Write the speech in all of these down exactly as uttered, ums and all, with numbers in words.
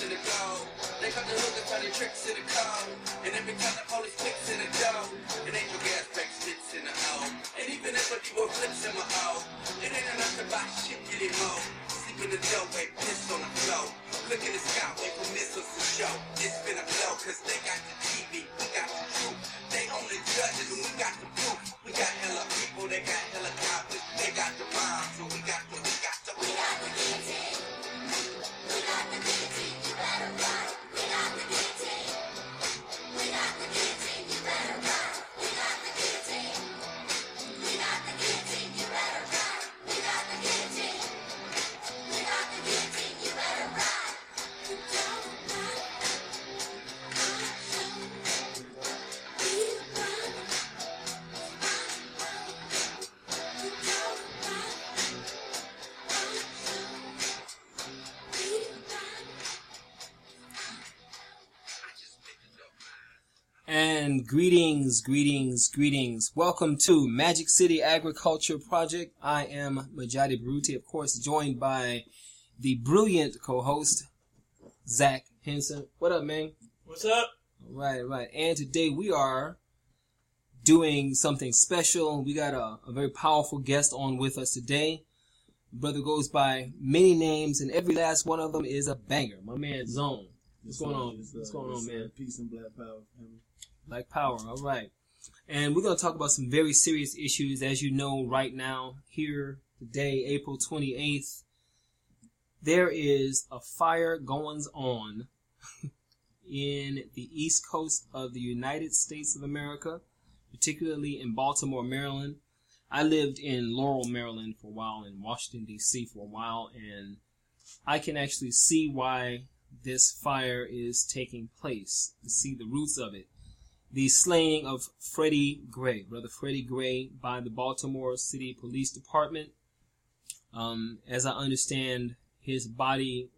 in the goal. They cut the hook and turn the tricks in the cold. And every time the police kicks in the dough, it ain't no gas back sticks in the O. And even if a people flips in my O, it ain't enough to buy shit anymore. Sleep in the doorway, piss on the floor. Look at the sky, wait for missiles to show. It's been a blow, cause they got the T V, we got the truth. They only judges and we got the proof. We got hella people, they got helicopters, they got the bombs, so we got the, we got the, we got the guillotine. We got the guillotine, you better run. We got the guillotine. We got the guillotine, you better run. We got the guillotine. We got the guillotine, you better run. We got the guillotine. We got the guillotine, you better run. And greetings, greetings, greetings. Welcome to Magic City Agriculture Project. I am Majadi Baruti, of course, joined by the brilliant co-host, Zach Henson. What up, man? What's up? Right, right. And today we are doing something special. We got a, a very powerful guest on with us today. The brother goes by many names, and every last one of them is a banger. My man, Zone. What's going on? What's going on, man? Peace and black power. Black power, all right. And we're going to talk about some very serious issues. As you know, right now, here today, April twenty-eighth, there is a fire going on in the east coast of the United States of America, particularly in Baltimore, Maryland. I lived in Laurel, Maryland for a while, in Washington, D C for a while, and I can actually see why this fire is taking place, to see the roots of it. The slaying of Freddie Gray, Brother Freddie Gray, by the Baltimore City Police Department. Um, as I understand, his body,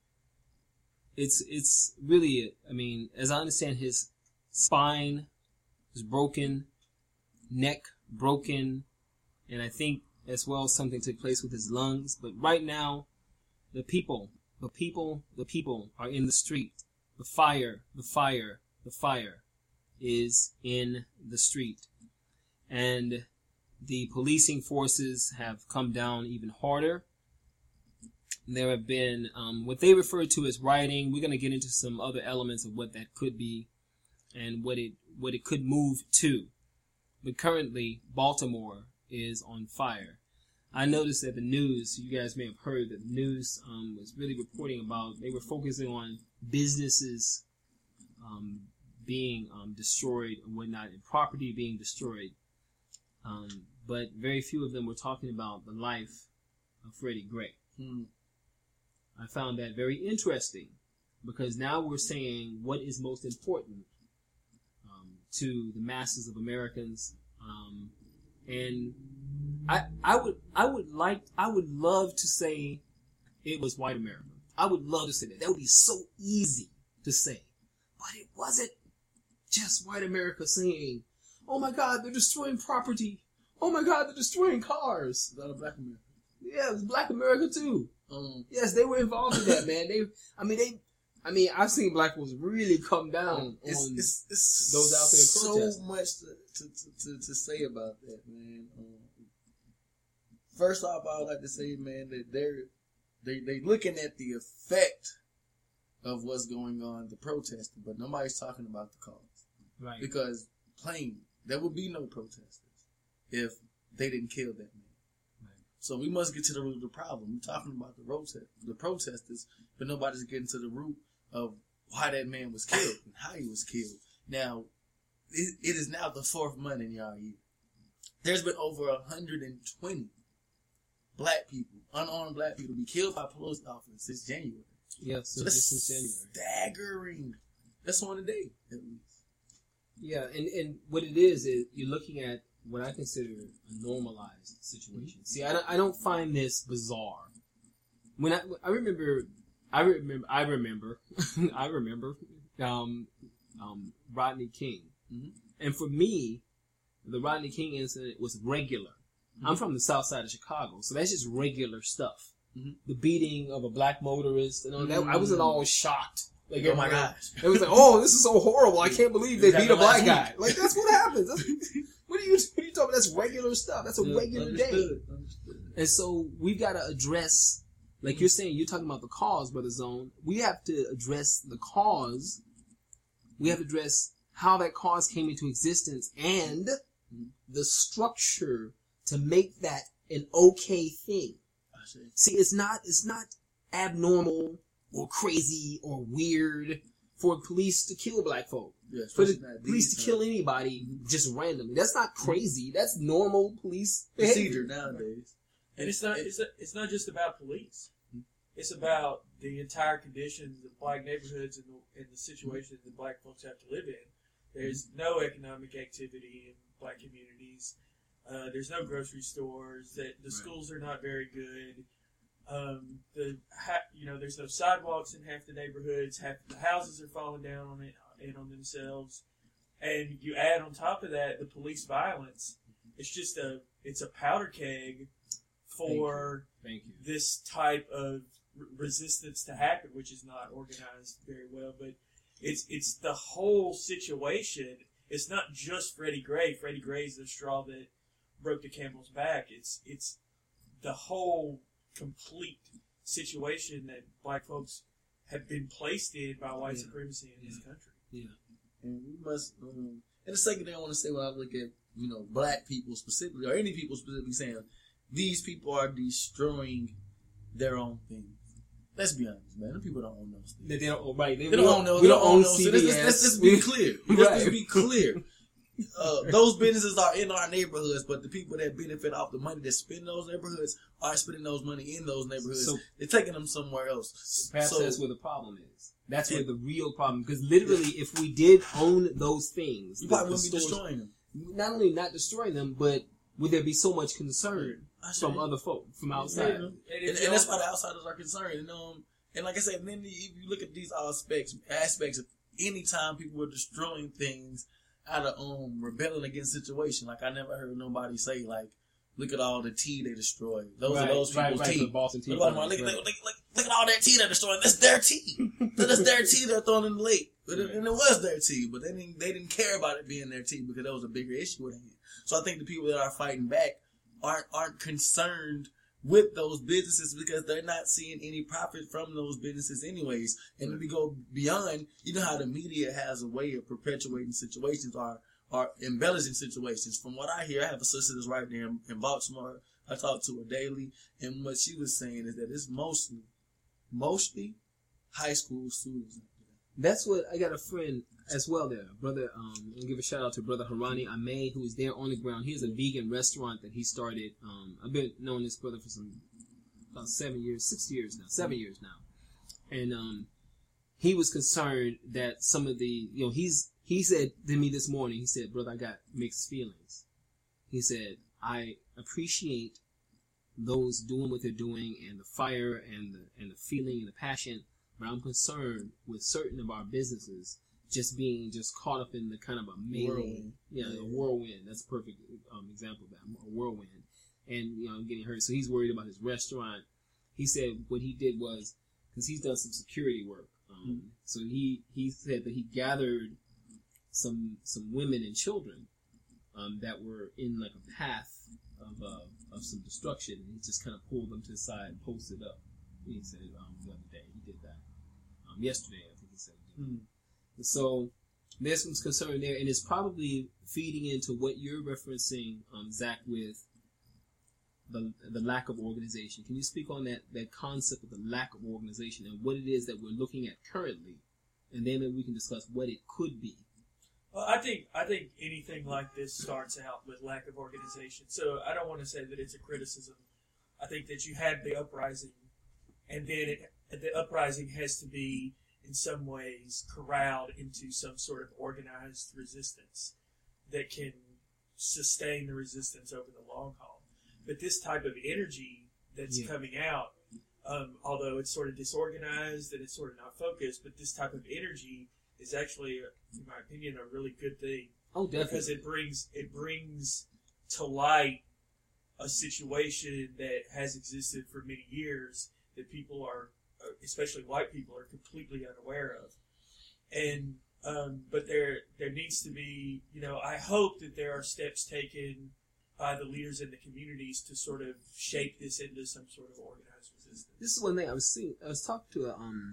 it's it's really, I mean, as I understand, his spine was broken, neck broken, and I think as well something took place with his lungs. But right now, the people, the people, the people are in the street. The fire, the fire, the fire is in the street. And the policing forces have come down even harder. There have been um, what they refer to as rioting. We're going to get into some other elements of what that could be and what it what it could move to. But currently, Baltimore is on fire. I noticed that the news, you guys may have heard that the news um, was really reporting about, they were focusing on businesses um, being um, destroyed and whatnot, and property being destroyed. Um, but very few of them were talking about the life of Freddie Gray. Hmm. I found that very interesting, because now we're saying what is most important um, to the masses of Americans. Um, and I, I would, I would like, I would love to say it was white America. I would love to say that. That would be so easy to say, but it wasn't just white America saying, "Oh my God, they're destroying property. Oh my God, they're destroying cars." A lot of black America. Yeah, it was black America too. Um, yes, they were involved in that, man. They, I mean, they, I mean, I've seen black folks really come down it's, on it's, it's those out there protesting. So much to, to, to, to say about that, man. Um, first off, I would like to say, man, that they're they they looking at the effect of what's going on, the protesting, but nobody's talking about the cause. Right. Because plain, there would be no protesters if they didn't kill that man. Right. So we must get to the root of the problem. We're talking about the protest, the protesters, but nobody's getting to the root of why that man was killed and how he was killed. Now, it, it is now the fourth month in y'all year. There's been over one hundred twenty black people, unarmed black people, be killed by police officers since January. Yes, so that's since January. Staggering. That's one a day, at least. Yeah, and, and what it is, is you're looking at what I consider a normalized situation. See, I don't, I don't find this bizarre. When I, I remember, I remember, I remember, I remember, um, um, Rodney King. Mm-hmm. And for me, the Rodney King incident was regular. Mm-hmm. I'm from the south side of Chicago, so that's just regular stuff. mm-hmm. the beating of a black motorist, and all that. Mm-hmm. I wasn't all shocked. Like, oh my gosh! It was like, oh, this is so horrible. I can't believe they beat a black guy. Like, that's what happens. That's, what are you? What are you talking about? That's regular stuff. That's a yeah, regular understood, day. Understood. And so we've got to address, like you're saying, you're talking about the cause, Brother Zone. We have to address the cause. We have to address how that cause came into existence and the structure to make that an okay thing. See, it's not. It's not abnormal or crazy or weird for police to kill black folk. Yeah, for the police to kill anybody just randomly. That's not crazy. That's normal police procedure nowadays. And it's not it's, a, it's not just about police. It's about the entire conditions of black neighborhoods and the, and the situations that black folks have to live in. There's no economic activity in black communities. Uh, there's no grocery stores. That the schools are not very good. Um, the ha, you know, there's no sidewalks in half the neighborhoods. Half the houses are falling down on it and on themselves. And you add on top of that the police violence. It's just a it's a powder keg for Thank you. Thank you. this type of r- resistance to happen, which is not organized very well. But it's it's the whole situation. It's not just Freddie Gray. Freddie Gray is the straw that broke the camel's back. It's it's the whole complete situation that black folks have been placed in by white yeah. supremacy in yeah. this country. Yeah, and we must. Um, and the second thing I want to say, when I look at you know black people specifically, or any people specifically, saying these people are destroying their own things. Let's be honest, man. Them people don't own those things. They, they don't. Right. They, they don't own those. We don't own those. So let's, let's just be clear. Let's right. just be clear. Uh, those businesses are in our neighborhoods, but the people that benefit off the money that spend those neighborhoods are spending those money in those neighborhoods. So, They're taking them somewhere else. So perhaps so, that's where the problem is. That's where the real problem. Because literally, if we did own those things, you probably wouldn't be destroying them. Not only not destroying them, but would there be so much concern from other folk from outside? And, and, and that's why the outsiders are concerned. And, um, and like I said, then if you look at these aspects, aspects of any time people were destroying things out of um rebelling against situation. Like I never heard nobody say like, look at all the tea they destroyed. Those right, are those people's right, right, tea. Boston tea. Look, look, look, look, look at all that tea they're destroying. That's their tea. That's their tea they're throwing in the lake. But it, and it was their tea, but they didn't they didn't care about it being their tea because that was a bigger issue at hand. So I think the people that are fighting back aren't aren't concerned with those businesses because they're not seeing any profit from those businesses anyways. And if we go beyond, you know how the media has a way of perpetuating situations or, or embellishing situations. From what I hear, I have a sister that's right there in, in Baltimore. I talk to her daily. And what she was saying is that it's mostly, mostly high school students. That's what, I got a friend as well there. Brother, um, I'll give a shout out to Brother Harani Ahmed, who is there on the ground. He has a vegan restaurant that he started. Um, I've been knowing this brother for some, about seven years, six years now, seven years now. And, um, he was concerned that some of the, you know, he's, he said to me this morning, he said, brother, I got mixed feelings. He said, I appreciate those doing what they're doing and the fire and the, and the feeling and the passion, but I'm concerned with certain of our businesses just being just caught up in the kind of a melee, whirlwind. Yeah, yeah, a whirlwind. That's a perfect um, example of that, a whirlwind. And, you know, getting hurt. So he's worried about his restaurant. He said what he did was, because he's done some security work. Um, mm-hmm. So he, he said that he gathered some some women and children um, that were in like a path of uh, of some destruction. And he just kind of pulled them to the side and posted up. He said um, the other day he did that. Um, yesterday, I think he said he did. Mm-hmm. So there's some concern there, and it's probably feeding into what you're referencing, um, Zach, with the the lack of organization. Can you speak on that, that concept of the lack of organization and what it is that we're looking at currently, and then maybe we can discuss what it could be? Well, I think I think anything like this starts out with lack of organization. So I don't want to say that it's a criticism. I think that you had the uprising, and then it, the uprising has to be in some ways corralled into some sort of organized resistance that can sustain the resistance over the long haul. But this type of energy that's yeah. coming out, um, although it's sort of disorganized and it's sort of not focused, but this type of energy is actually, in my opinion, a really good thing. Oh, definitely. Because it brings it brings to light a situation that has existed for many years that people are, especially white people, are completely unaware of. And um, but there there needs to be, you know, I hope that there are steps taken by the leaders in the communities to sort of shape this into some sort of organized resistance. This is one thing I was seeing. I was talking to a um,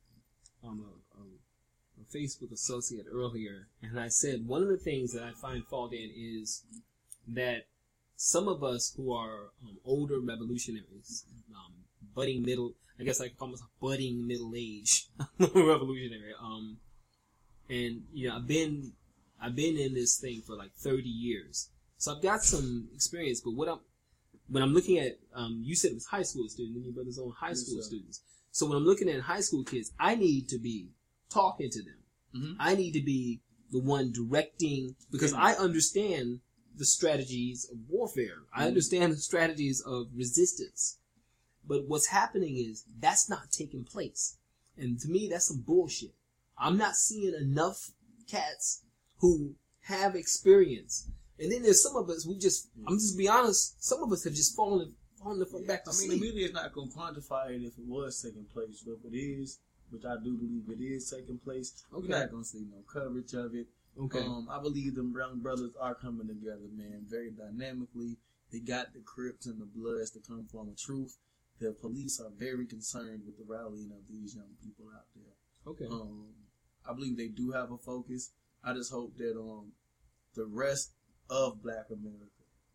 um a, a, a Facebook associate earlier, and I said one of the things that I find fault in is that some of us who are um, older revolutionaries, um, budding middle, I guess like almost a budding middle age revolutionary, um, and you know I've been I've been in this thing for like thirty years. So I've got some experience, but what I'm when I'm looking at, um, you said it was high school students, and your brother's own high school yes, students. So when I'm looking at high school kids, I need to be talking to them. Mm-hmm. I need to be the one directing, because Yeah. I understand the strategies of warfare. Mm-hmm. I understand the strategies of resistance. But what's happening is that's not taking place. And to me, that's some bullshit. I'm not seeing enough cats who have experience. And then there's some of us who just, I'm just be honest, some of us have just fallen, fallen the fuck back to I mean, sleep. the media is not going to quantify it if it was taking place. But if it is, which I do believe it is taking place, Okay. we're not going to see no coverage of it. Okay. Um, I believe them brown brothers are coming together, man, very dynamically. They got the Crips and the Bloods to come from the truth. The police are very concerned with the rallying of these young people out there. Okay. Um, I believe they do have a focus. I just hope that um, the rest of Black America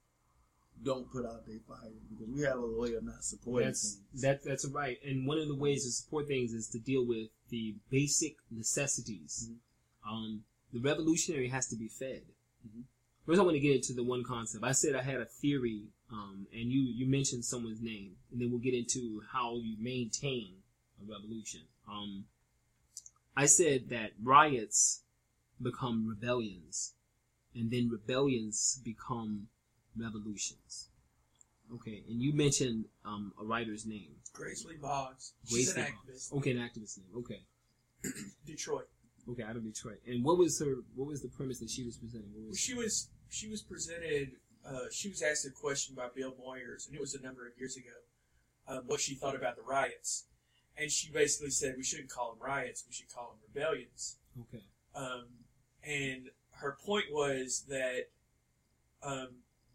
don't put out their fire, because we have a way of not supporting That's things. that, that's right. And one of the ways to support things is to deal with the basic necessities. Mm-hmm. Um, the revolutionary has to be fed. Mm-hmm. First, I want to get into the one concept. I said I had a theory, um, and you, you mentioned someone's name, and then we'll get into how you maintain a revolution. Um, I said that riots become rebellions, and then rebellions become revolutions. Okay, and you mentioned um, a writer's name. Grace Lee Boggs. She's Grace an Lee activist. Okay, an activist name. Okay, Detroit. okay, out of Detroit. And what was her? What was the premise that she was presenting? What Well, was she was she was presented. Uh, she was asked a question by Bill Moyers, and it was a number of years ago. Um, what she thought about the riots, and she basically said we shouldn't call them riots. We should call them rebellions. okay? Um, and her point was that um,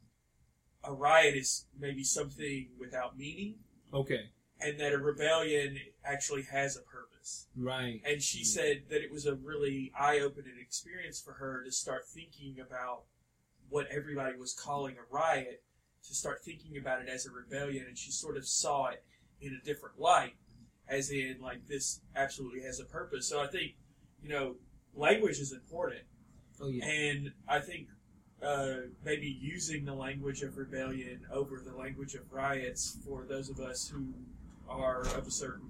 a riot is maybe something without meaning, Okay, and that a rebellion actually has a purpose. right. And she said that it was a really eye-opening experience for her to start thinking about what everybody was calling a riot, to start thinking about it as a rebellion, and she sort of saw it in a different light, as in, like, this absolutely has a purpose. So I think, you know, language is important, Oh yeah. and I think uh, maybe using the language of rebellion over the language of riots for those of us who are of a certain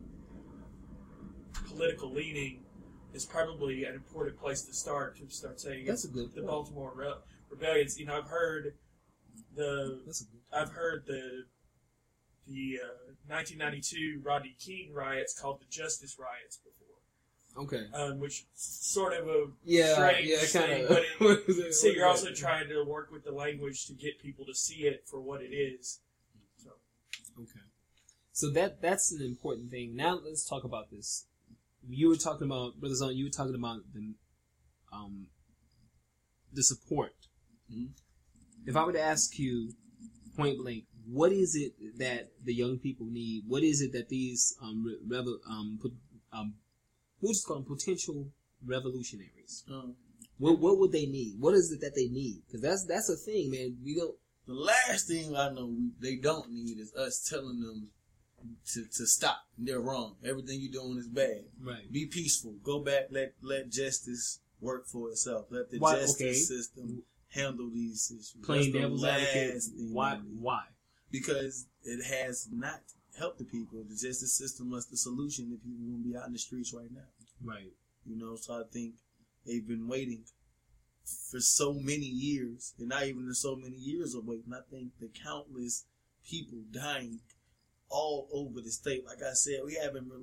political leaning is probably an important place to start, to start saying That's it's a good the point. Baltimore Re- rebellions. You know, I've heard the That's a good. I've heard the the uh, nineteen ninety-two Rodney King riots called the Justice Riots before, Okay. um, which sort of a Yeah, strange yeah, thing, kind but of. it, so you're also trying to work with the language to get people to see it for what it is. So Okay. So that that's an important thing. Now let's talk about this. You were talking about, Brother Zone, you were talking about the um the support. Mhm. If I were to ask you point blank, what is it that the young people need? What is it that these um re- revel, um put, um we'll just call them potential revolutionaries? Um, What what would they need? What is it that they need? Because that's that's a thing, man. We don't. the last thing I know we, they don't need is us telling them to, to stop. They're wrong. Everything you're doing is bad. Right. Be peaceful. Go back. Let let justice work for itself. Let the Why- justice okay. system handle these issues. Playing That's the devil's last advocate. thing Why? we need. Why? Because it has not helped the people. The justice system was the solution that people won't be out in the streets right now. Right. You know, so I think they've been waiting for so many years, and not even so many years of waiting. I think the countless people dying all over the state. Like I said, we haven't really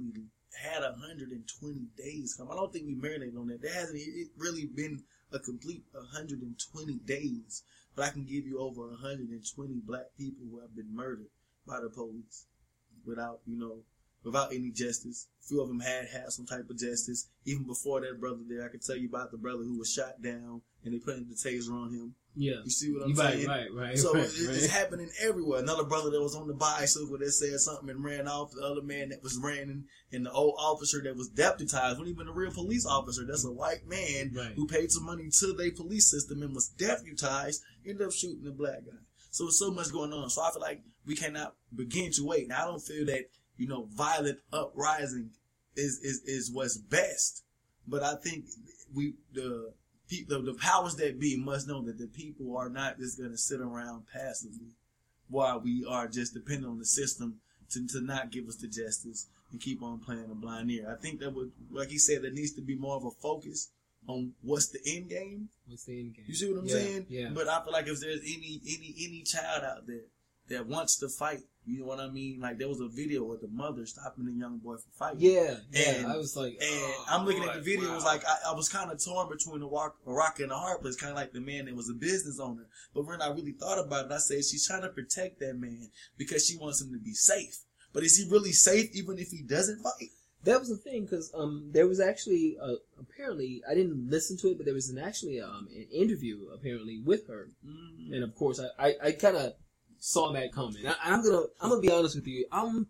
had one hundred twenty days come. I don't think we marinated on that. There hasn't it really been a complete one hundred twenty days. But I can give you over one hundred twenty black people who have been murdered by the police without, you know, without any justice. A few of them had had some type of justice. Even before that brother there, I could tell you about the brother who was shot down and they put the taser on him. Yeah. You see what I'm right, saying? Right, right, So right, it, right. it's happening everywhere. Another brother that was on the bicycle that said something and ran off. The other man that was running, and the old officer that was deputized, wasn't even a real police officer. That's a white man right. who paid some money to their police system and was deputized, ended up shooting the black guy. So there's so much going on. So I feel like we cannot begin to wait. Now I don't feel that, you know, violent uprising is, is, is what's best. But I think we the The, the powers that be must know that the people are not just going to sit around passively while we are just dependent on the system to, to not give us the justice and keep on playing a blind ear. I think that would, like he said, there needs to be more of a focus on what's the end game. What's the end game? You see what I'm yeah, saying? Yeah. But I feel like if there's any any any child out there that wants to fight, you know what I mean? Like there was a video with the mother stopping the young boy from fighting. Yeah, yeah. And, I was like, and oh, I'm looking boy, at the video. wow. It was like I, I was kind of torn between a rock, a rock and a hard place. Kind of like the man that was a business owner. But when I really thought about it, I said she's trying to protect that man because she wants him to be safe. But is he really safe even if he doesn't fight? That was the thing, because um, there was actually uh, apparently I didn't listen to it, but there was an actually um, an interview apparently with her, mm-hmm. and of course I I, I kind of saw that coming. I, I'm gonna I'm gonna be honest with you. I'm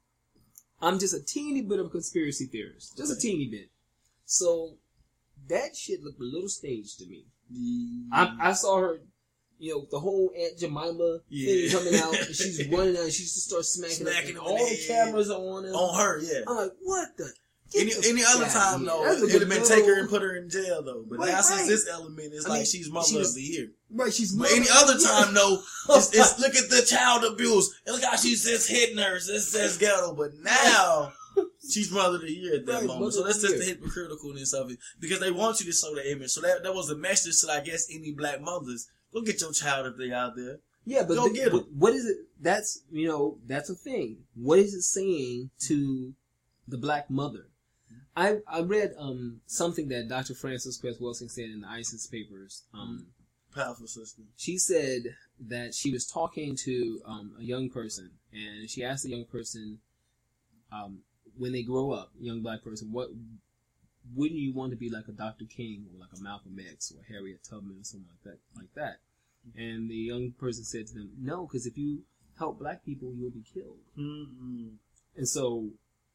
I'm just a teeny bit of a conspiracy theorist, just a teeny bit. So that shit looked a little staged to me. Mm-hmm. I, I saw her. You know, the whole Aunt Jemima yeah. thing coming out, and she's running out, and she just starts smacking, smacking her, and all the cameras are on her. On her, yeah. I'm like, what the? Any, the any other time, though, it would have been take her and put her in jail, though. But right, now, since right. this element is I like mean, she's mother she was, of the year. Right, she's But mother any other time, though, it's, it's look at the child abuse. And look how she's just hitting her. This says ghetto. But now, she's mother of the year at that right, moment. So that's just the hypocriticalness of it. Because they want you to show the image. So that, that was a message to, I guess, any black mothers. Go get your child if they out there. Yeah, but, Go the, get but what is it? That's, you know, that's a thing. What is it saying to the black mother? I I read um something that Doctor Frances Cress Welsing said in the ISIS papers. Um, Powerful sister. She said that she was talking to um, a young person, and she asked the young person, um, when they grow up, young black person, what wouldn't you want to be like a Doctor King or like a Malcolm X or Harriet Tubman or something like that, like that? And the young person said to them, no, because if you help black people, you'll be killed. Mm-hmm. And so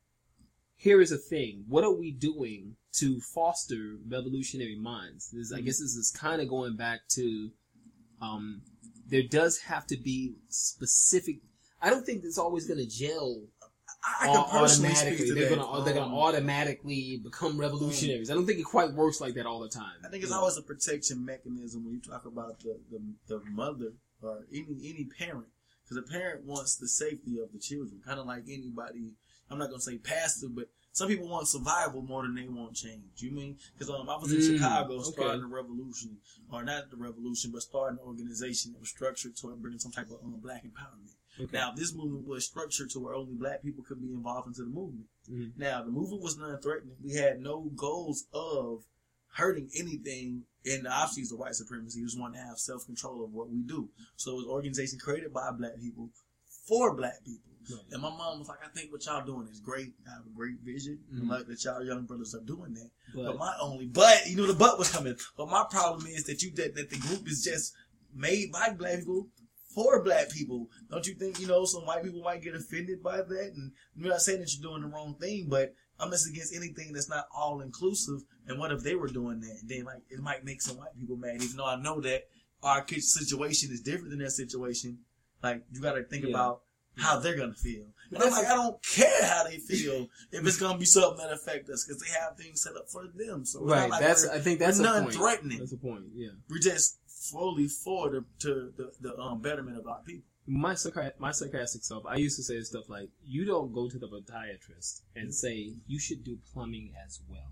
here is a thing. What are we doing to foster revolutionary minds? This, I guess this is kind of going back to, um, there does have to be specific, I don't think it's always going to gel I can personally speak to they're that. Gonna, um, they're going to automatically become revolutionaries. I don't think it quite works like that all the time. I think it's always a protection mechanism when you talk about the, the, the mother or any any parent. Because a parent wants the safety of the children. Kind of like anybody, I'm not going to say passive, but some people want survival more than they want change. You mean? Because um, I was in mm, Chicago okay. starting a revolution. Or not the revolution, but starting an organization that was structured to bring some type of um, black empowerment. Okay. Now, this movement was structured to where only black people could be involved into the movement. Mm-hmm. Now, the movement was non-threatening. We had no goals of hurting anything, and obviously it's a white supremacy. We just want to have self-control of what we do. So it was an organization created by black people for black people. Right. And my mom was like, I think what y'all doing is great. I have a great vision. Mm-hmm. And like that y'all young brothers are doing that. But, but my only, but, you know, the but was coming. But my problem is that you that, that the group is just made by black people for black people. Don't you think, you know, some white people might get offended by that? And I'm not saying that you're doing the wrong thing, but I'm just against anything that's not all inclusive. And what if they were doing that? Then, like, it might make some white people mad, even though I know that our kid's situation is different than their situation. Like, you got to think yeah. about how they're going to feel. And I'm like, I don't care how they feel if it's going to be something that affects us, because they have things set up for them. So it's right, not like that's, I think that's we're a non-threatening. That's a point, yeah. We're just fully for the to the, the um, betterment of our people. My sarcastic, my sarcastic self, I used to say stuff like, you don't go to the podiatrist and say, you should do plumbing as well.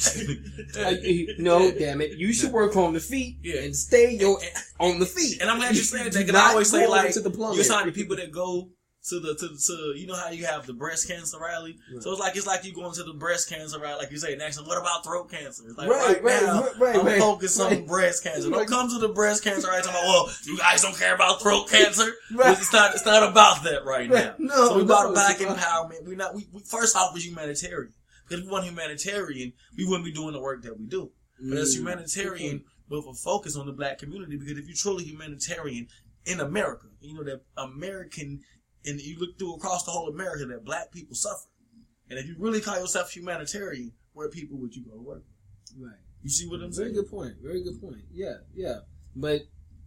Exactly. No, damn it. You should work on the feet yeah. and stay your, on the feet. And I'm glad you said that, because I always say, like, you're talking to people that go to the to, to you know how you have the breast cancer rally. Right. So it's like it's like you going to the breast cancer rally, like you say next. What about throat cancer? It's like Right, right, right, now, right, right, I'm right. focused Right. on breast cancer. Don't Right. come to the breast cancer right talking about, well, you guys don't care about throat cancer. Right. It's not. It's not about that right now. Right. No, so we about no, black it's not. empowerment. We not. We, we first off was humanitarian. Because if we weren't humanitarian, we wouldn't be doing the work that we do. But as Mm. humanitarian, with a focus on the black community, because if you're truly humanitarian in America, you know that American, and you look through across the whole America, that black people suffer. And if you really call yourself humanitarian, where people would you go to work? Right. You see what I'm Very saying? good point. Very good point. Yeah, yeah. But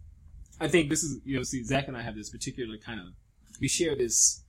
I think this is, you know, see, Zach and I have this particular kind of, we share this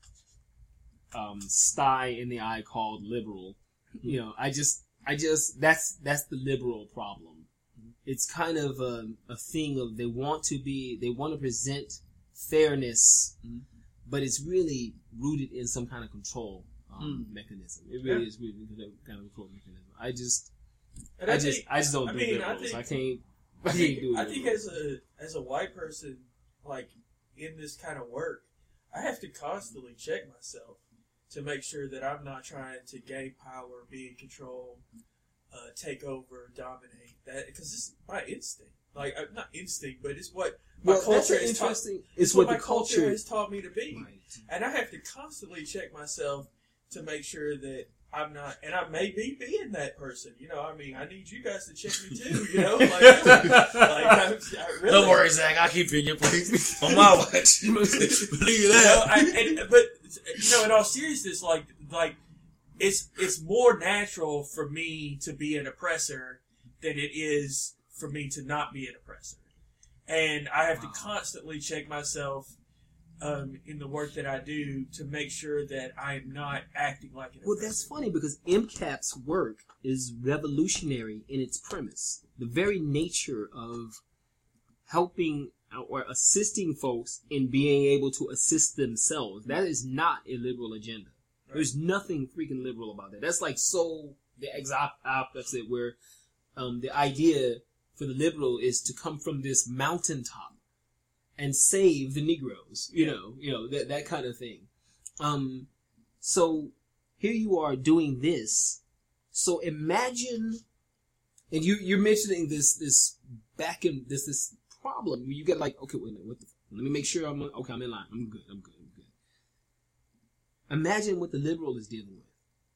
um, sty in the eye called liberal. You know, I just, I just, that's, that's the liberal problem. It's kind of a, a thing of they want to be, they want to present fairness, Mhm. but it's really rooted in some kind of control um, Mm. mechanism. It really Yeah. is rooted in a kind of control mechanism. I just, And I I just, think, I just don't I do mean, I liberals. think- I can't, I I can't think, do it. I think as a as a white person, like in this kind of work, I have to constantly check myself to make sure that I'm not trying to gain power, be in control, uh, take over, dominate. That because it's my instinct, like uh, not instinct, but it's what my well, that's culture an has taught. interesting. It's It's what what my the culture culture. has taught me to be, Right. and I have to constantly check myself to make sure that I'm not, and I may be being that person. You know, I mean, I need you guys to check me too. You know, like, like I'm, I really, Don't worry, Zach. I'll keep you in your place on my watch. Believe You know, that. I, and, but you know, in all seriousness, like, like it's it's more natural for me to be an oppressor than it is for me to not be an oppressor, and I have Wow. to constantly check myself. Um, in the work that I do to make sure that I am not acting like an Well, oppressor. that's funny because MCAP's work is revolutionary in its premise. The very nature of helping or assisting folks in being able to assist themselves, that is not a liberal agenda. Right. There's nothing freaking liberal about that. That's like so the exact opposite, where um, the idea for the liberal is to come from this mountaintop and save the Negroes, you Yeah. know, you know that that kind of thing. Um, so here you are doing this. So imagine, and you you're mentioning this this back in this this problem where you get like, okay, wait a minute, what the? Let me make sure I'm okay. I'm in line. I'm good. I'm good. I'm good. Imagine what the liberal is dealing with.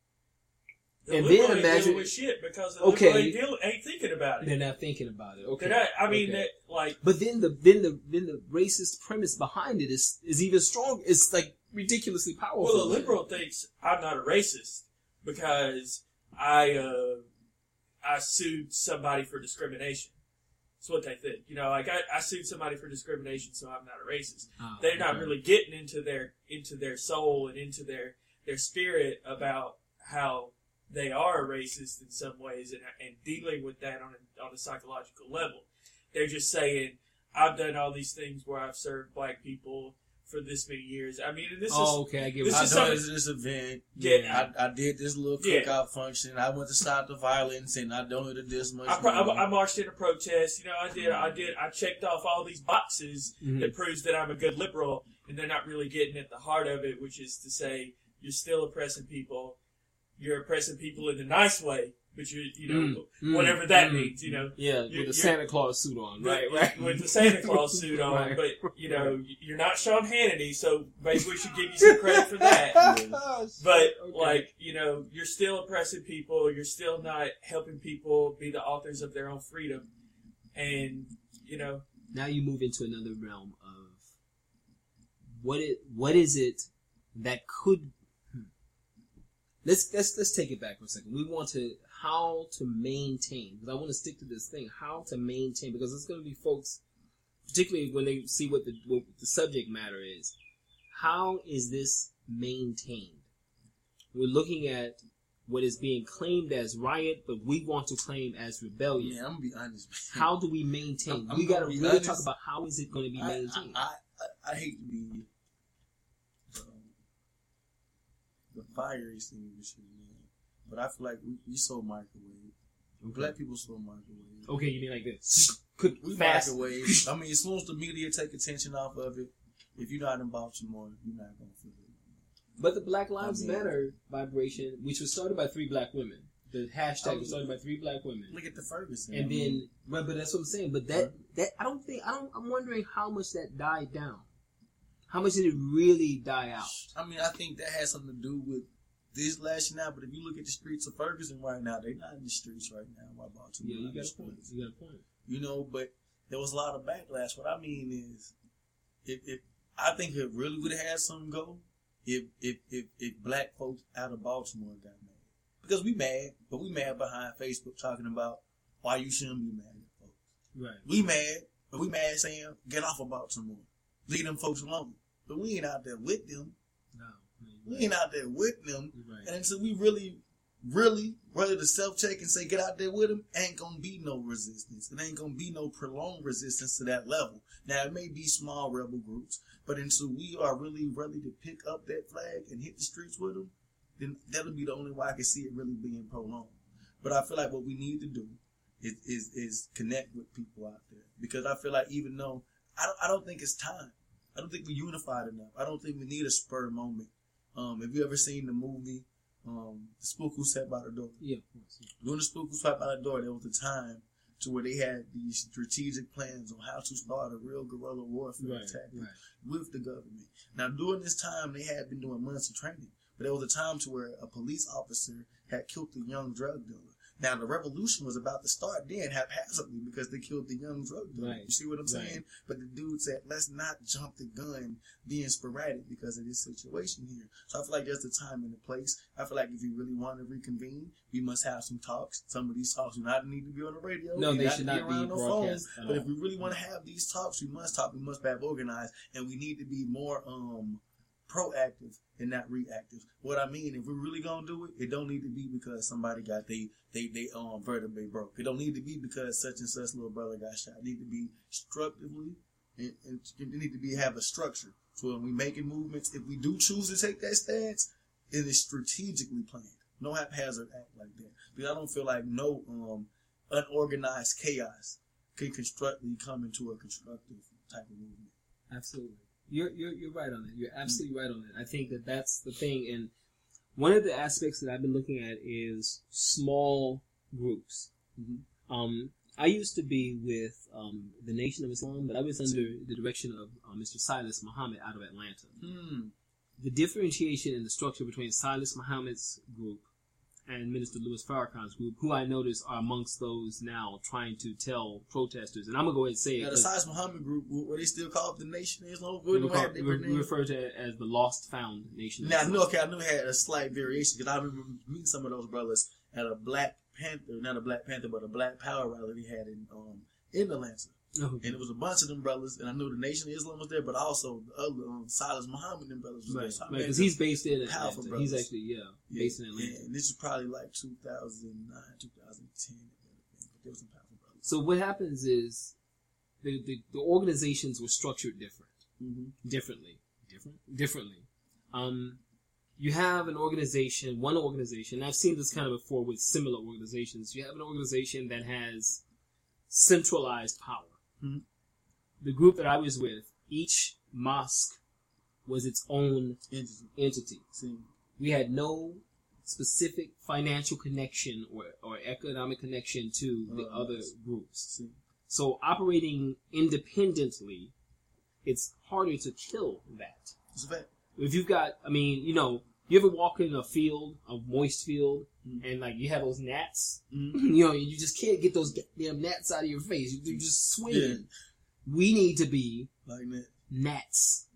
The and liberal then ain't imagine- dealing with shit because the Okay. liberal ain't, deal, ain't thinking about it. They're not thinking about it. Okay. That I, I mean, Okay. that like But then the then the then the racist premise behind it is is even strong. It's like ridiculously powerful. well, the liberal thinks I'm not a racist because I uh, I sued somebody for discrimination. That's what they think. You know, like I, I sued somebody for discrimination, so I'm not a racist. Oh, They're not okay. really getting into their into their soul and into their their spirit about how they are a racist in some ways and, and dealing with that on a, on a psychological level. They're just saying, I've done all these things where I've served black people for this many years. I mean, and this Oh, is okay, I get this what I is you're done something- this, this event. Yeah. I, I did this little Yeah. cookout function. I went to stop the violence, and I donated this much. I, pro- I, money. I marched in a protest. You know, I did. I did. I checked off all these boxes Mhm. that proves that I'm a good liberal, and they're not really getting at the heart of it, which is to say you're still oppressing people. You're oppressing people in a nice way, but you you know Mm, mm, whatever that mm. means. You know, Yeah, You're- with the you're- Santa Claus suit on, with- right? Right. with the Santa Claus suit on. Right. But you know, you're not Sean Hannity, so maybe we should give you some credit for that. But Okay. like, you know, you're still oppressing people. You're still not helping people be the authors of their own freedom. And you know, Now you move into another realm of what it what is it that could hmm. let's let's let's take it back for a second. We want to how to maintain, because I want to stick to this thing, how to maintain, because there's going to be folks, particularly when they see what the what the subject matter is. How is this maintained? We're looking at what is being claimed as riot, but we want to claim as rebellion. Yeah, I'm gonna be honest. How do we maintain? I'm- I'm we got to gonna be really honest. talk about how is it going to be I, maintained. I, I, I hate to be um, the fire extinguisher, man, but I feel like we, we so microwave. Black people so microwave. Okay, you mean like this? Cook We fast. microwave. I mean, as soon as the media take attention off of it, if you're not in Baltimore, you're not gonna feel it. But the Black Lives I mean, Matter vibration, which was started by three black women, the hashtag was started by three black women. Look at the Ferguson. And I mean, then, but, but that's what I'm saying. But that, that I don't think I don't. I'm wondering how much that died down. How much did it really die out? I mean, I think that has something to do with this lashing out. But if you look at the streets of Ferguson right now, they're not in the streets right now. Why Baltimore? Yeah, you got a point. You got a point. You know, but there was a lot of backlash. What I mean is, if, if I think it really would have had some go if if if if black folks out of Baltimore got mad. Because we mad, but we mad behind Facebook talking about why you shouldn't be mad at folks. Right. We mad, but we mad saying, get off of Baltimore. Leave them folks alone. But we ain't out there with them. No. We ain't out there with them. Right. And until we really, really ready to self-check and say, get out there with them, ain't going to be no resistance. It ain't going to be no prolonged resistance to that level. Now, it may be small rebel groups, but until we are really ready to pick up that flag and hit the streets with them, then that'll be the only way I can see it really being prolonged. But I feel like what we need to do is is, is connect with people out there. Because I feel like even though, I don't, I don't think it's time. I don't think we're unified enough. I don't think we need a spur moment. Um, have you ever seen the movie, um, The Spook Who Sat by the Door? Yeah, of course. Yeah. During The Spook Who Sat by the Door, there was a time to where they had these strategic plans on how to start a real guerrilla warfare Right, attack right. with the government. Now, during this time, they had been doing months of training. But there was a time to where a police officer had killed a young drug dealer. Now, the revolution was about to start then haphazardly because they killed the young drug dealer. Right. You see what I'm Right. saying? But the dude said, let's not jump the gun being sporadic because of this situation here. So I feel like there's a time and a place. I feel like if you really want to reconvene, we must have some talks. Some of these talks do not need to be on the radio. No, they not should to not be around no broadcast phone. at But all. if we really want to have these talks, we must talk. We must have organized. And we need to be more um proactive and not reactive. What I mean, if we're really gonna do it, it don't need to be because somebody got they they they um vertebrae broke. It don't need to be because such and such little brother got shot. It need to be structurally and, and it need to be have a structure. So when we making movements, if we do choose to take that stance, it is strategically planned. No haphazard act like that. Because I don't feel like no um unorganized chaos can constructively come into a constructive type of movement. Absolutely. You're, you're you're right on it. You're absolutely right on it. I think that that's the thing. And one of the aspects that I've been looking at is small groups. Mm-hmm. Um, I used to be with um, the Nation of Islam, but I was under the direction of uh, Mister Silas Muhammad out of Atlanta. Hmm. The differentiation in the structure between Silas Muhammad's group and Minister Louis Farrakhan's group, who I notice are amongst those now trying to tell protesters, and I'm going to go ahead and say Now, it. the Silas Muhammad group, were they still called the Nation of Islam? We, We, call, we, we refer to it as the Lost Found Nation. of Now, I Islam. knew, okay, I knew it had a slight variation because I remember meeting some of those brothers at a Black Panther, not a Black Panther, but a Black Power rally they had in um in Atlanta. Okay. And it was a bunch of them brothers, and I knew the Nation of Islam was there, but also the other um, Silas Muhammad and brothers was there. Right, So I right, met because them. he's based in Powerful Atlanta. He's brothers. actually, yeah, Yeah, based in Atlanta. yeah, and this is probably like two thousand nine, two thousand ten. But there was some powerful brothers. So what happens is the, the, the organizations were structured different, Mm-hmm. differently, different, differently. Um, you have an organization, one organization. I've seen this kind of before with similar organizations. You have an organization that has centralized power. Mm-hmm. The group that I was with, each mosque was its own Entity. entity. See, We had no specific financial connection or, or economic connection to the Oh, other nice. groups. see. So operating independently, it's harder to kill that. It's a fact. If you've got, I mean, you know, you ever walk in a field, a moist field, Mhm. and like you have those gnats, Mm-hmm. you know, you just can't get those damn gnats out of your face. You- They're just swinging. Yeah. We need to be Like that. gnats,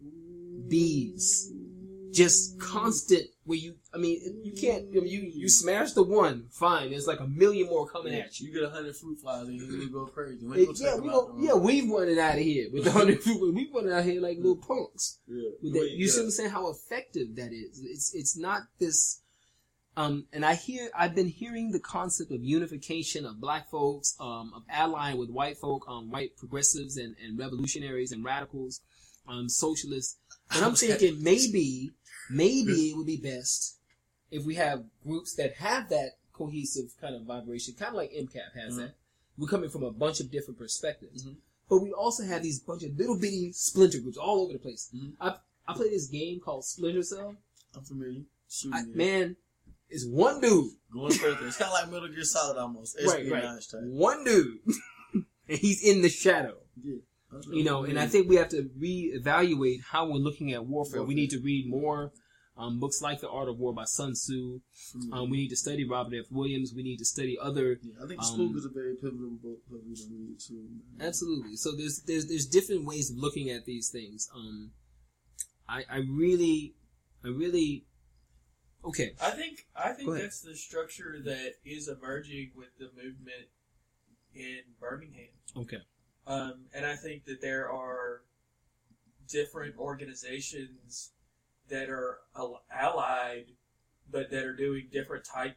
bees, just constant. Where you, I mean, you can't. I mean, you you smash the one, fine. There's like a million more coming Yeah, at you. you get a hundred fruit flies and you go crazy. You ain't It- gonna yeah, take we them out go, no yeah, more. we've running out of here with the hundred. We running out here like little punks. Yeah. With The that, way you see what get I'm saying? How effective that is. It's it's not this. Um, and I hear I've been hearing the concept of unification of black folks, um, of allying with white folk, um, white progressives and, and revolutionaries and radicals, um, socialists. And I'm thinking maybe maybe it would be best if we have groups that have that cohesive kind of vibration, kind of like M CAP has Mhm. that. We're coming from a bunch of different perspectives. Mhm. But we also have these bunch of little bitty splinter groups all over the place. Mhm. I I play this game called Splinter Cell. I'm familiar. Shooting I, it. man, it's one dude. Going further. It's kind of like Metal Gear Solid almost. Right, right. Type. One dude. And he's in the shadow. Yeah. You know, and I think we have to reevaluate how we're looking at warfare. Warfare. We need to read more um, books like The Art of War by Sun Tzu. Um, we need to study Robert F. Williams. We need to study other. Yeah, I think um, Spook is a very pivotal book that we can read too. Absolutely. So there's there's there's different ways of looking at these things. Um, I I really I really okay. I think I Go think ahead. that's the structure that is emerging with the movement in Birmingham. Okay. Um, and I think that there are different organizations that are al- allied, but that are doing different type,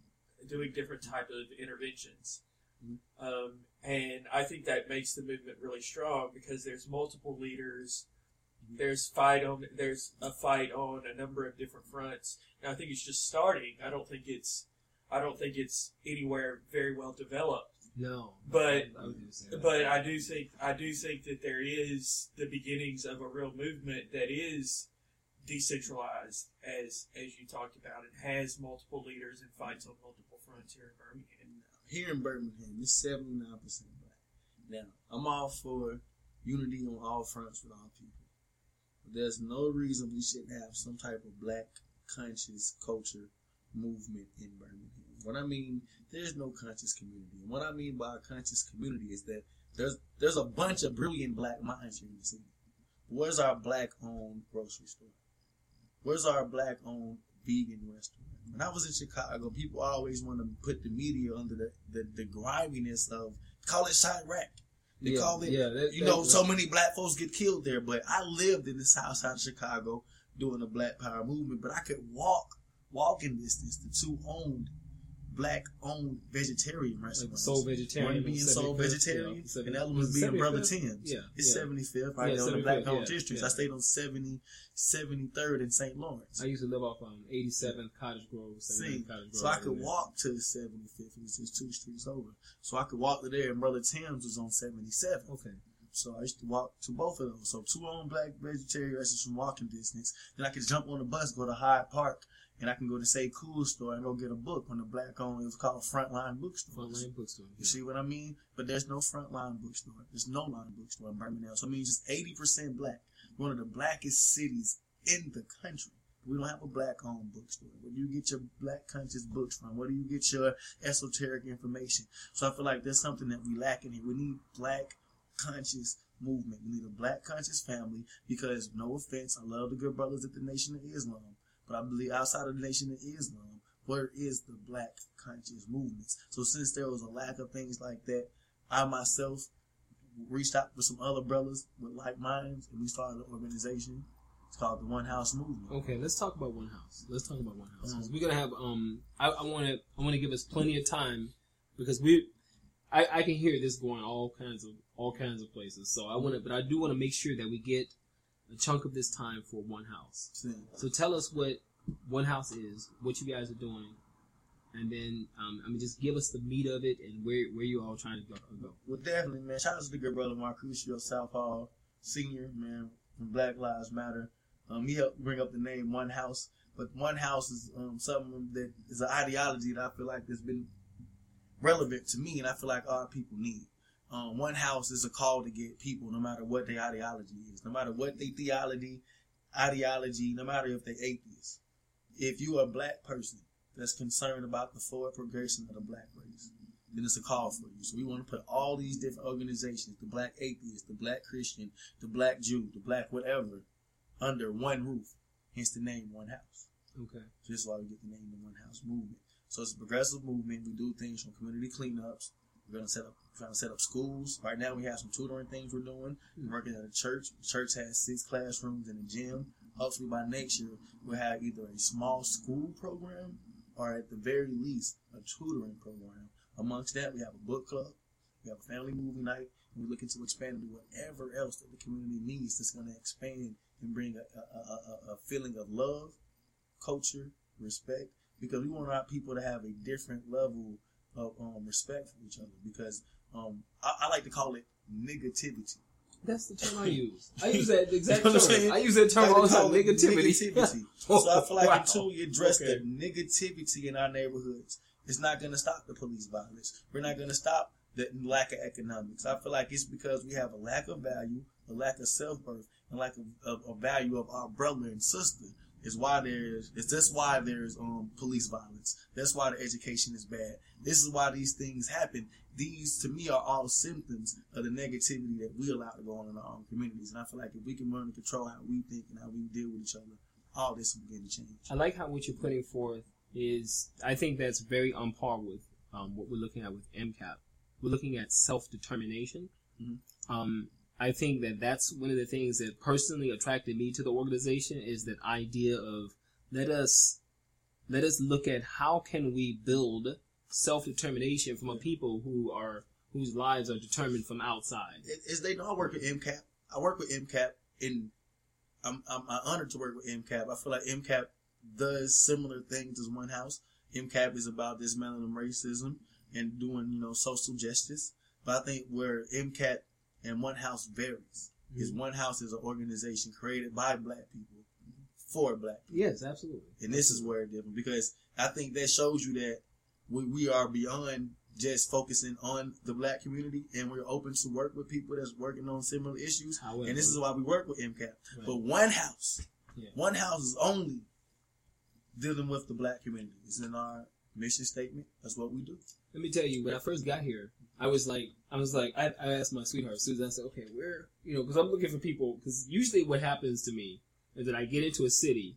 doing different type of interventions. Mm-hmm. Um, and I think that makes the movement really strong because there's multiple leaders. Mm-hmm. There's fight on. There's a fight on a number of different fronts. And I think it's just starting. I don't think it's. I don't think it's anywhere very well developed. No. But I was gonna say that. but I do think I do think that there is the beginnings of a real movement that is decentralized, as as you talked about, and has multiple leaders and fights on multiple fronts here in Birmingham. Here in Birmingham, it's seventy-nine percent black. Now, I'm all for unity on all fronts with all people. But there's no reason we shouldn't have some type of black conscious culture movement in Birmingham. What I mean, there's no conscious community. And what I mean by a conscious community is that there's there's a bunch of brilliant black minds here in the city. Where's our black-owned grocery store? Where's our black-owned vegan restaurant? When I was in Chicago, people always want to put the media under the, the, the griminess of, call it Chirac. They Yeah, call it, yeah, that- you that- know, so many black folks get killed there. But I lived in the south side of Chicago doing the Black Power movement. But I could walk, walking distance to two owned, black-owned vegetarian Like restaurants. Soul Vegetarian. One being Soul seventy-fifth, Vegetarian, yeah, seventy- and the other one was it being Brother seventy-fifth? Tim's. Yeah, It's yeah. seventy-fifth right Yeah, there on the seventy-fifth, black-owned yeah, districts. yeah. I stayed on seventy, seventy-third in Saint Lawrence. I used to live off um, eighty-seventh Cottage Grove. See, seventy-ninth Cottage Grove. so I could yeah. walk to the seventy-fifth. It was just two streets over. So I could walk to there, and Brother Tim's was on seventy-seven. Okay. So I used to walk to both of those. So two on black vegetarian restaurants from walking distance. Then I could jump on the bus, go to Hyde Park, and I can go to Say Cool Store and go get a book on the black owned. It was called Frontline Bookstore. Frontline Bookstore. You see what I mean? But there's no Frontline Bookstore. There's no line bookstore in Birmingham. So I mean, just eighty percent black. One of the blackest cities in the country. We don't have a black-owned bookstore. Where do you get your black conscious books from? Where do you get your esoteric information? So I feel like there's something that we lack in here. We need black conscious movement. We need a black conscious family because, no offense, I love the good brothers at the Nation of Islam, but I believe outside of the Nation of Islam, where is the black conscious movements? So since there was a lack of things like that, I myself reached out to some other brothers with like minds, and we started an organization. It's called the One House Movement. Okay, let's talk about One House. Let's talk about One House. 'Cause Mhm. we're gonna have um. I want to. I want to give us plenty of time because we. I, I can hear this going all kinds of all kinds of places. So I want to, but I do want to make sure that we get a chunk of this time for One House. See. So tell us what One House is, what you guys are doing, and then um, I mean just give us the meat of it and where where you all trying to go. go. Well, definitely, man. Shout out to the good brother Marcusio Southall Senior, man, from Black Lives Matter. Um, he helped bring up the name One House, but One House is um, something that is an ideology that I feel like has been relevant to me, and I feel like our people need. Um, One House is a call to get people, no matter what their ideology is, no matter what their theology, ideology, no matter if they're atheists. If you are a black person that's concerned about the forward progression of the black race, then it's a call for you. So we want to put all these different organizations, the black atheist, the black Christian, the black Jew, the black whatever, under one roof. Hence the name One House. Okay. So this is why we get the name the One House Movement. So it's a progressive movement. We do things from community cleanups. We're gonna set up, trying to set up schools. Right now, we have some tutoring things we're doing. We're working at a church. The church has six classrooms and a gym. Hopefully, by next year, we'll have either a small school program or, at the very least, a tutoring program. Amongst that, we have a book club. We have a family movie night. And we're looking to expand to whatever else that the community needs that's going to expand and bring a, a, a, a feeling of love, culture, respect. Because we want our people to have a different level of um, respect for each other. Because um, I, I like to call it negativity. That's the term I use. I use that exact You know what I'm term. saying? I use that term Like all the they time. call it Negativity. negativity. So I feel like Wow. until we address Okay. the negativity in our neighborhoods, it's not going to stop the police violence. We're not going to stop the lack of economics. I feel like it's because we have a lack of value, a lack of self-worth, and lack of, of, of value of our brother and sister. Is why there's. It's that's why there's um police violence. That's why the education is bad. This is why these things happen. These, to me, are all symptoms of the negativity that we allow to go on in our own communities. And I feel like if we can learn to control how we think and how we deal with each other, all this will begin to change. I like how what you're putting forth is, I think that's very on par with um, what we're looking at with M CAP. We're looking at self-determination. Mm-hmm. Um, I think that that's one of the things that personally attracted me to the organization is that idea of let us let us look at how can we build self-determination from a people who are whose lives are determined from outside. As they know, I work with M CAP. I work with M CAP, and I'm, I'm, I'm honored to work with M CAP. I feel like M CAP does similar things as One House. M CAP is about dismantling racism and doing, you know, social justice. But I think where M CAP and One House varies mm-hmm. is One House is an organization created by black people for black people. Yes, absolutely. And this is where it's different because I think that shows you that we, we are beyond just focusing on the black community, and we're open to work with people that's working on similar issues. However, and this is why we work with M CAP. Right. But One House, yeah. One House is only dealing with the black community. It's in our mission statement. That's what we do. Let me tell you, when I first got here, I was like, I was like, I, I asked my sweetheart Susan. I said, okay, where, you know, because I'm looking for people. Because usually, what happens to me is that I get into a city.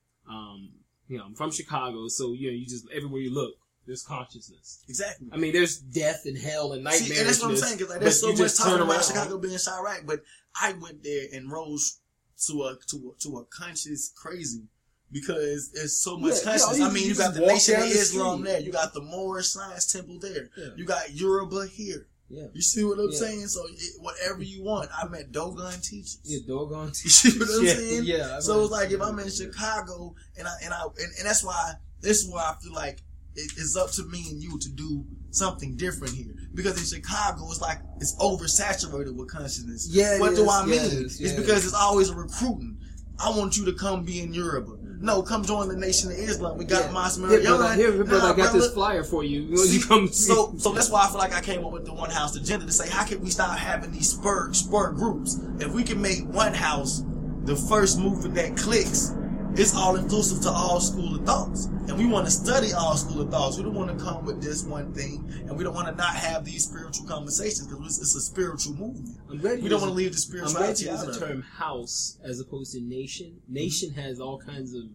Um, you know, I'm from Chicago, so you know, you just everywhere you look, there's consciousness. Exactly. I mean, there's death and hell and nightmares. See, and that's what I'm saying. Because like, there's so much talking about Chicago being Chirac, but I went there and rose to a to a, to a conscious crazy. Because there's so much yeah, conscience. You know, I mean, you, you got the Nation of Islam there. You got the Moorish Science Temple there. Yeah. You got Yoruba here. Yeah. You see what I'm yeah. saying? So it, whatever you want. I met Dogon teachers. Yeah, Dogon teachers. You see what I'm yeah. saying? Yeah. I so it's like if I'm in Chicago and I and I and, and that's why this is why I feel like it, it's up to me and you to do something different here. Because in Chicago it's like it's oversaturated with consciousness. Yeah. What is. do I mean? Yeah, it is. Yeah, it's because it's always a recruiting. I want you to come be in Yoruba. No, come join the Nation of Islam. We got yeah. Mas Marion. Here, brother, here, brother, nah, I got brother. this flyer for you. You, see, you come so, so that's why I feel like I came up with the One House agenda to say, how can we stop having these spur, spur groups? If we can make One House the first movement that clicks, it's all inclusive to all school of thoughts. And we want to study all school of thoughts. We don't want to come with this one thing. And we don't want to not have these spiritual conversations because it's a spiritual movement. I'm glad we don't want to leave the spirituality out of it. I'm glad you use the term house as opposed to nation. Nation mm-hmm. has all kinds of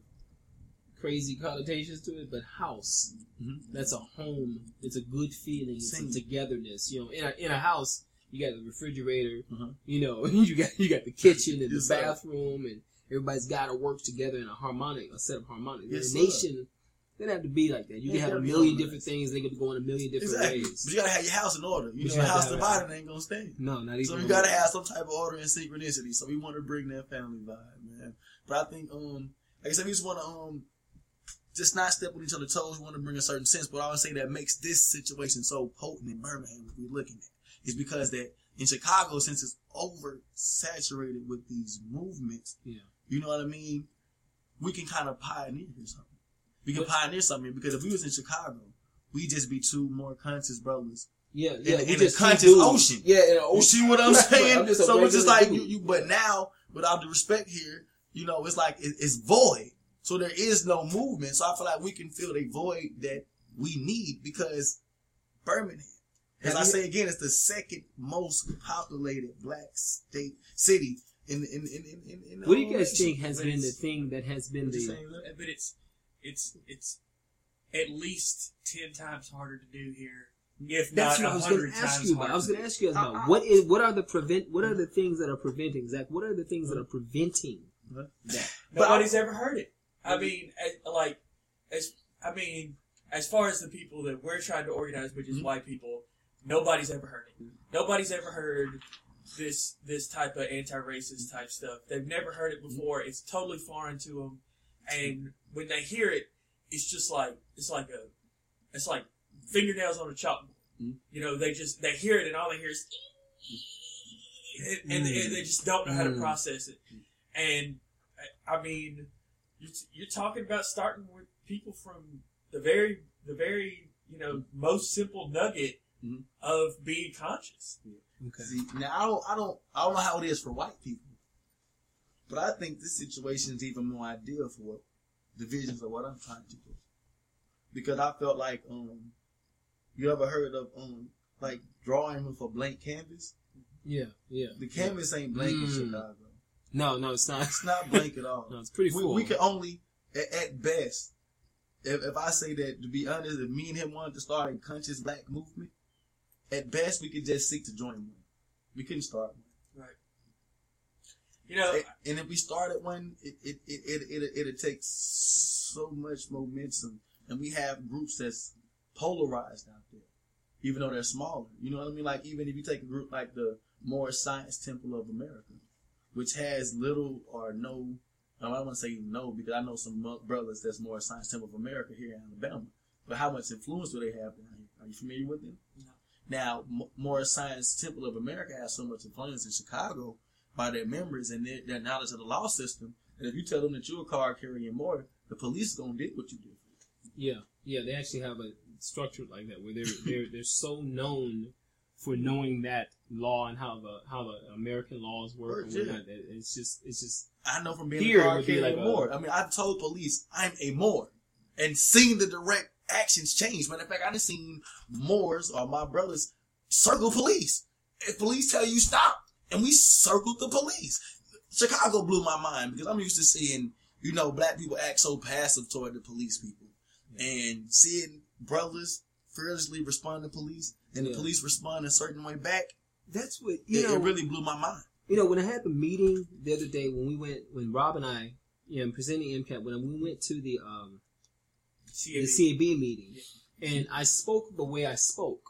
crazy connotations to it, but house, mm-hmm. that's a home. It's a good feeling. It's Same. a togetherness. You know, in a, in a house, you got the refrigerator, mm-hmm. you know, you got you got the kitchen and the yes, bathroom, and everybody's got to work together in a harmonic, a set of harmonics. Yes, in a nation, they don't have to be like that. You yeah, can have a million different things. They could go in a million different exactly. ways. But you gotta have your house in order. You but know, a house divided ain't gonna stay. No, not even. So you gotta have some type of order and synchronicity. So we want to bring that family vibe, man. But I think, um, like I said, we just want to, um, just not step on each other's toes. We want to bring a certain sense. But I would say that makes this situation so potent in Birmingham, what we're looking at, is because that in Chicago, since it's oversaturated with these movements, yeah. you know what I mean? We can kind of pioneer something. We can but, pioneer something because if we was in Chicago, we'd just be two more conscious brothers. Yeah, yeah. In, in a conscious ocean. Yeah, in an ocean. You see what I'm saying? I'm so it's just like you, you, but now, without the respect here, you know, it's like, it, it's void. So there is no movement. So I feel like we can fill the void that we need because Birmingham, as Have I you, say again, it's the second most populated black state city in in in in. in, in what do you guys think has been the thing that has been the? But it's it's it's at least ten times harder to do here. If That's not what I was going to ask you about. I was going to ask you about uh, what is what are the prevent what are the things that are preventing Zach? What are the things that are preventing that? Nobody's ever heard it. I mean, as, like, as I mean, as far as the people that we're trying to organize, which is mm-hmm. white people, nobody's ever heard it. Nobody's ever heard this this type of anti-racist type stuff. They've never heard it before. It's totally foreign to them, and when they hear it, it's just like it's like a it's like fingernails on a chalkboard. Mm-hmm. You know, they just they hear it, and all they hear is and, and, Mm. and they just don't know how to Mm. process it. And I mean, you're, you're talking about starting with people from the very, the very, you know, most simple nugget Mhm. of being conscious. Okay. See, now I don't, I don't, I don't know how it is for white people, but I think this situation is even more ideal for the visions of what I'm trying to do. Because I felt like, um, you ever heard of um, like drawing with a blank canvas? Yeah, yeah. The canvas ain't blank in Mm. Chicago. No, no, it's not. It's not blank at all. No, it's pretty we, full. we can only, at, at best, if, if I say that, to be honest, if me and him wanted to start a conscious black movement, at best we could just seek to join one. We couldn't start one. Right. You know, And, and if we started one, it it it it it it'll take so much momentum, and we have groups that's polarized out there, even though they're smaller. You know what I mean? Like even if you take a group like the Moorish Science Temple of America, which has little or no, I don't want to say no because I know some mo- brothers that's Moorish Science Temple of America here in Alabama, but how much influence do they have down here? Are you familiar with them? No. Now, M- Moorish Science Temple of America has so much influence in Chicago by their members and their, their knowledge of the law system that if you tell them that you're a card carrying Moor, the police is gonna deal with you different. Yeah, yeah. They actually have a structure like that where they're they're they're so known for knowing that law and how the how the American laws work and Yeah. whatnot. That It's just it's just I know from being Here a it card would be carrying like a- Moor. I mean, I've told police I'm a Moor and seen the direct actions change. Matter of fact, I done seen Moors or my brothers circle police. If police tell you stop, and we circled the police. Chicago blew my mind because I'm used to seeing, you know, black people act so passive toward the police people. And seeing brothers fearlessly respond to police and Yeah. the police respond a certain way back, that's what you it, know. it really blew my mind. You know, when I had the meeting the other day when we went when Rob and I, you know, presenting M C A T, when we went to the um C A B. the C A B meeting, and I spoke the way I spoke,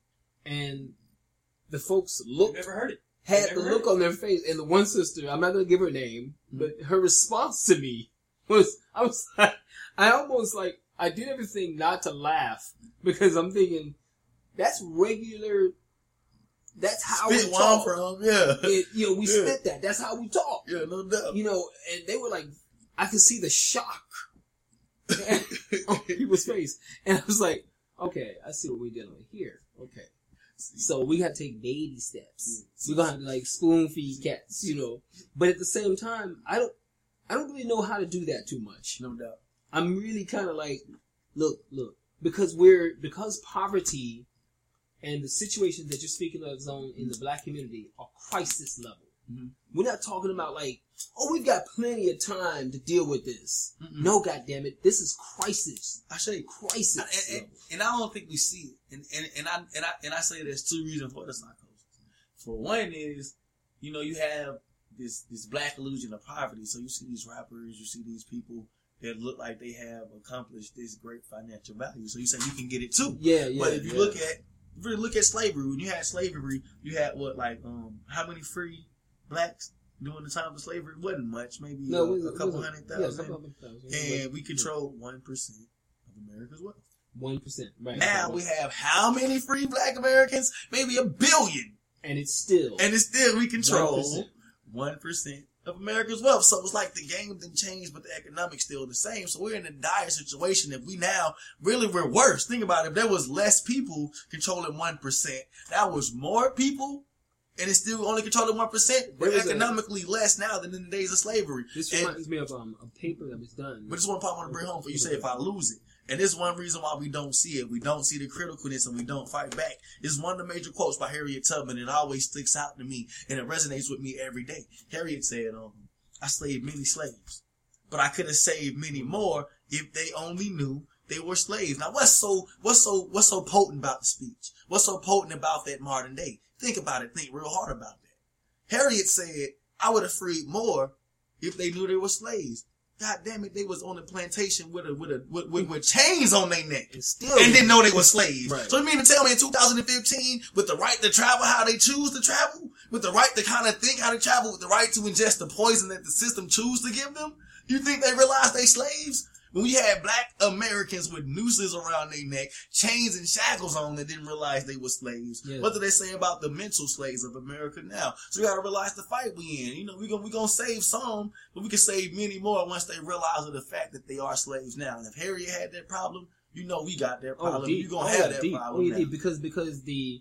and the folks I've looked never heard it. had Never the heard look it. on their face, and the one sister, I'm not gonna give her name, Mm-hmm. but her response to me was, I was like, I almost like, I did everything not to laugh, because I'm thinking, that's regular, that's how Spit we one talk. from, yeah. It, you know, we Yeah. spit that, that's how we talk. Yeah, no doubt. You know, and they were like, I could see the shock on people's face. And I was like, okay, I see what we're dealing with here. Okay. So we got to take baby steps. We're gonna have to like spoon feed cats, you know. But at the same time, I don't, I don't really know how to do that too much. No doubt. I'm really kind of like, look, look, because we're because poverty and the situations that you're speaking of, Zone, in the black community are crisis level. Mhm. We're not talking about like, oh, we've got plenty of time to deal with this. Mm-mm. No, goddammit, this is crisis, I say, crisis and, and, level. and I don't think we see it. And and, and I and I and I say there's two reasons for the psychosis. For one is, you know, you have this this black illusion of poverty. So you see these rappers, you see these people that look like they have accomplished this great financial value. So you say you can get it too. Yeah, yeah. But if you yeah. look at if you look at slavery, when you had slavery, you had what like um how many free blacks during the time of slavery? It wasn't much, maybe no, a, it was, a couple it was, hundred yeah, thousand. a couple hundred thousand. And we control one percent of America's wealth. One percent, right? Now we have how many free black Americans? Maybe a billion. and it's still And it's still we control one percent. one percent of America's wealth. So it's like the game didn't change, but the economics still the same. So we're in a dire situation if we now really we're worse. Think about it. If there was less people controlling one percent, that was more people, and it's still only controlling one percent. We're There was a- economically less now than in the days of slavery. This And- reminds me of um, a paper that was done. But this is one part I want to bring home for you. Say if I lose it, and this is one reason why we don't see it. We don't see the criticalness, and we don't fight back. This is one of the major quotes by Harriet Tubman. It always sticks out to me, and it resonates with me every day. Harriet said, um, "I slaved many slaves, but I could have saved many more if they only knew they were slaves." Now, what's so what's so what's so potent about the speech? What's so potent about that modern day? Think about it. Think real hard about that. Harriet said, "I would have freed more if they knew they were slaves." God damn it, they was on a plantation with a with a with, with, with chains on their neck and still and didn't know they were slaves. Right. So you mean to tell me in two thousand fifteen, with the right to travel how they choose to travel, with the right to kind of think how to travel, with the right to ingest the poison that the system choose to give them, you think they realize they slaves? When we had black Americans with nooses around their neck, chains and shackles on that didn't realize they were slaves. Yeah. What do they say about the mental slaves of America now? So we gotta realize the fight we in. You know, we're gonna, we gonna save some, but we can save many more once they realize of the fact that they are slaves now. And if Harriet had that problem, you know we got that problem. Oh, deep. You're gonna Oh, have yeah, that deep. problem Oh, yeah, now. deep. Because, because the,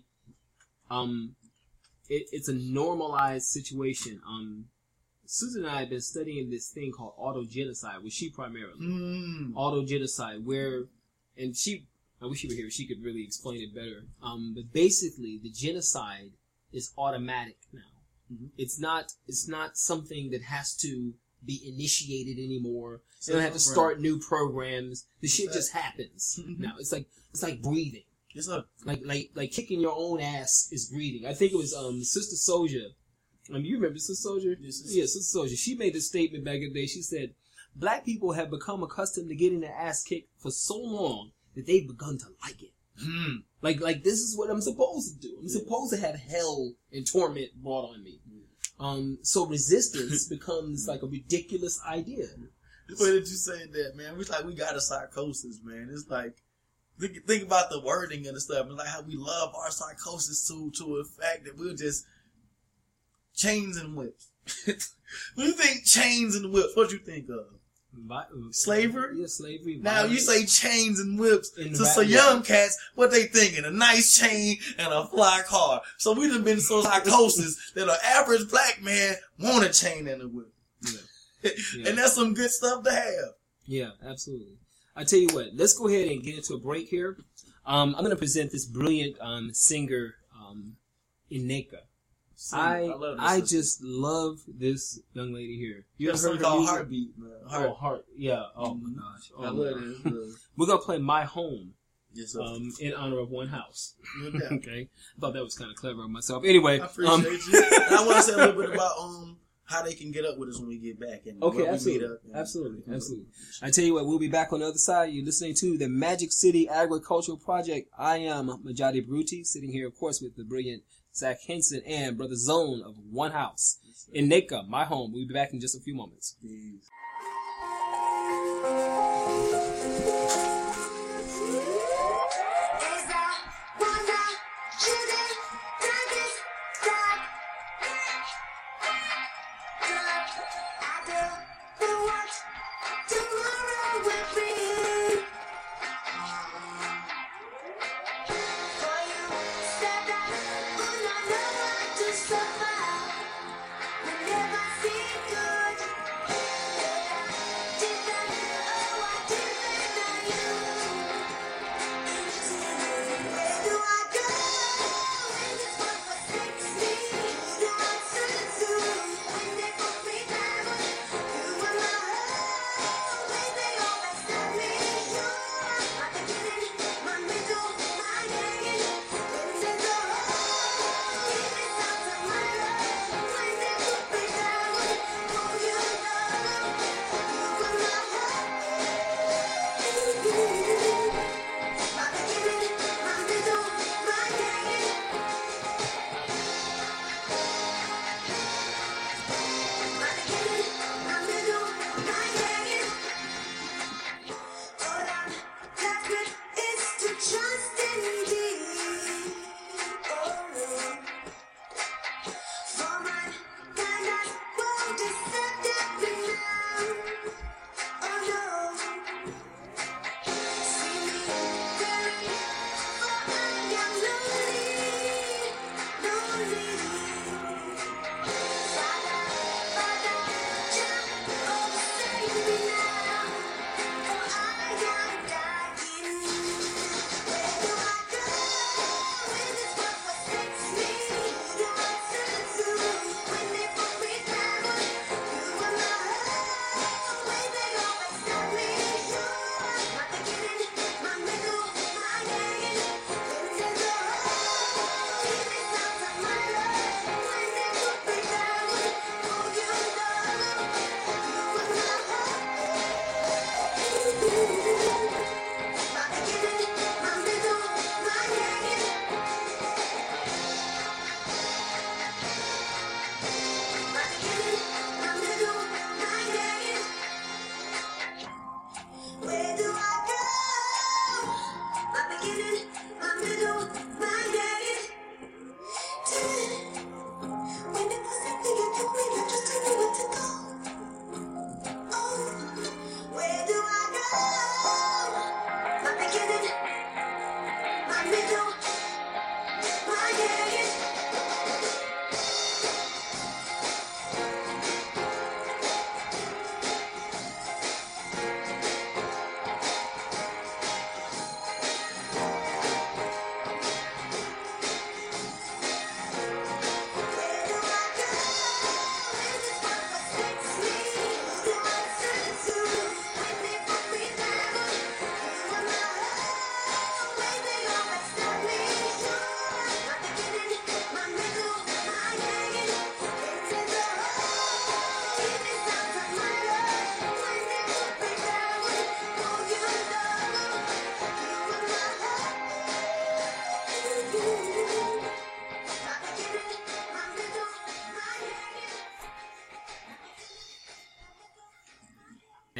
um, it, it's a normalized situation. Um, Susan and I have been studying this thing called autogenocide, which she primarily Mm. autogenocide, where, and she, I wish she were here, she could really explain it better. Um, but basically, the genocide is automatic now. Mhm. It's not, it's not something that has to be initiated anymore. So You don't have to program. start new programs. The shit that? just happens Mhm. now. It's like, it's like breathing. Yes, sir. Like, like, like kicking your own ass is breathing. I think it was, um, Sister Soldier. Um, you remember Sister Soldier? Yes, yes. Yeah, Sister Soldier. She made this statement back in the day. She said, black people have become accustomed to getting their ass kicked for so long that they've begun to like it. Hmm. Like, like this is what I'm supposed to do. I'm Yeah. supposed to have hell and torment brought on me. Um, so resistance becomes like a ridiculous idea. The way that you said that, man, it's like we got a psychosis, man. It's like, think, think about the wording and the stuff, and like how we love our psychosis to to a fact that we'll just chains and whips. When you think chains and whips, what you think of? Vi- Slavery? Yeah, slavery. Now you violence. say chains and whips In to the some back, young yeah. cats, what they thinking? A nice chain and a fly car. So we done been so psychosis that an average black man want a chain and a whip. Yeah. Yeah. And that's some good stuff to have. Yeah, absolutely. I tell you what, let's go ahead and get into a break here. Um, I'm going to present this brilliant um, singer, um, Ineka. I love this I sister. just love this young lady here. You There's ever something heard her called music? Heartbeat, man. Oh, Heart. heart. Yeah. Oh my Mhm. gosh. I Oh, love my this. gosh. love. We're gonna play "My Home" Yes, sir. um, in honor of one house. No doubt. Okay. I thought that was kind of clever of myself. Anyway. I appreciate um, you. And I want to say a little bit about um how they can get up with us when we get back. And Okay, where we absolutely. meet up and- Absolutely. Absolutely. I tell you what, we'll be back on the other side. You're listening to the Magic City Agricultural Project. I am Majadi Baruti, sitting here, of course, with the brilliant Zach Henson and Brother Zone of One House. In Neka, my home. We'll be back in just a few moments. Peace.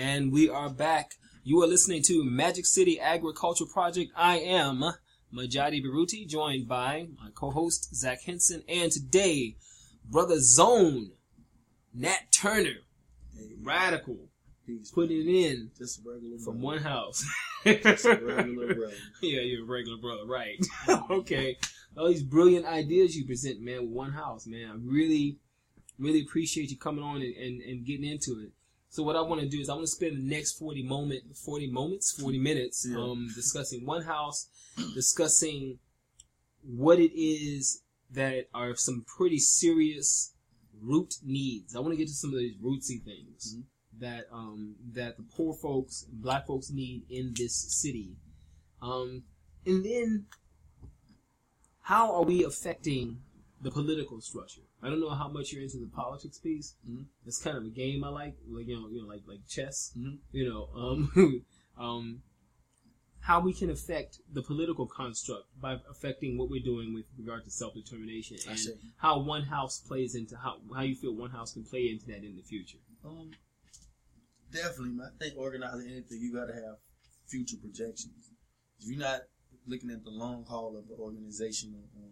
And we are back. You are listening to Magic City Agriculture Project. I am Majadi Baruti, joined by my co-host Zach Henson, and today, Brother Zone, Nat Turner, Hey, Radical, peace, putting it in just a regular from brother. one house. Just a regular brother. Yeah, you're a regular brother, right? Okay. All these brilliant ideas you present, man, with one house, man. I really, really appreciate you coming on and, and, and getting into it. So what I want to do is I want to spend the next forty moment, forty moments, forty minutes, Yeah. um, discussing one house, discussing what it is that are some pretty serious root needs. I want to get to some of these rootsy things Mm-hmm. that um that the poor folks, black folks need in this city, um, and then how are we affecting the political structure? I don't know how much you're into the politics piece. Mm-hmm. It's kind of a game I like, like you know, you know, like like chess. Mm-hmm. You know, um, um, how we can affect the political construct by affecting what we're doing with regard to self-determination, I and see. how one house plays into how how you feel one house can play into that in the future. Um, definitely, man. I think organizing anything, you got to have future projections. If you're not looking at the long haul of the organizational um,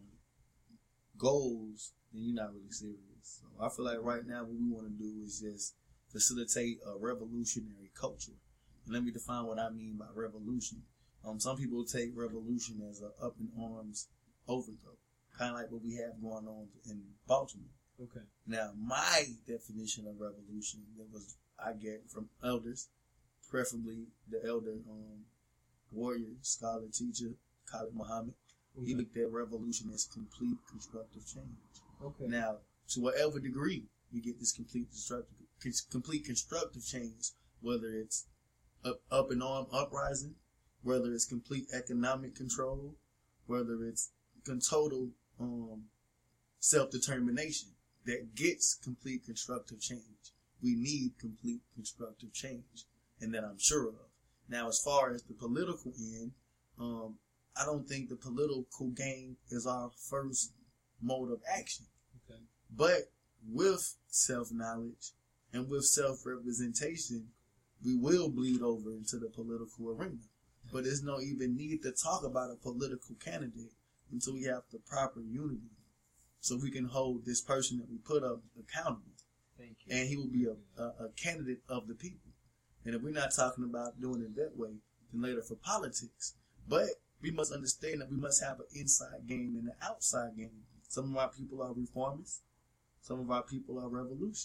goals, then you're not really serious. So I feel like right now what we want to do is just facilitate a revolutionary culture. And let me define what I mean by revolution. Um, some people take revolution as a up in arms overthrow, kind of like what we have going on in Baltimore. Okay. Now, my definition of revolution that was I get from elders, preferably the elder um, warrior, scholar, teacher, Khalid Muhammad. Okay. He looked at revolution as complete constructive change. Okay. Now, to whatever degree we get this complete constructive, complete constructive change, whether it's up, up and arm uprising, whether it's complete economic control, whether it's con- total um, self-determination that gets complete constructive change. We need complete constructive change, and that I'm sure of. Now, as far as the political end, um, I don't think the political game is our first mode of action. Okay. But with self-knowledge and with self-representation, we will bleed over into the political arena. But there's no even need to talk about a political candidate until we have the proper unity. So we can hold this person that we put up accountable. Thank you. And he will be a, a, a candidate of the people. And if we're not talking about doing it that way, then later for politics. But we must understand that we must have an inside game and an outside game. Some of our people are reformers. Some of our people are revolutionists.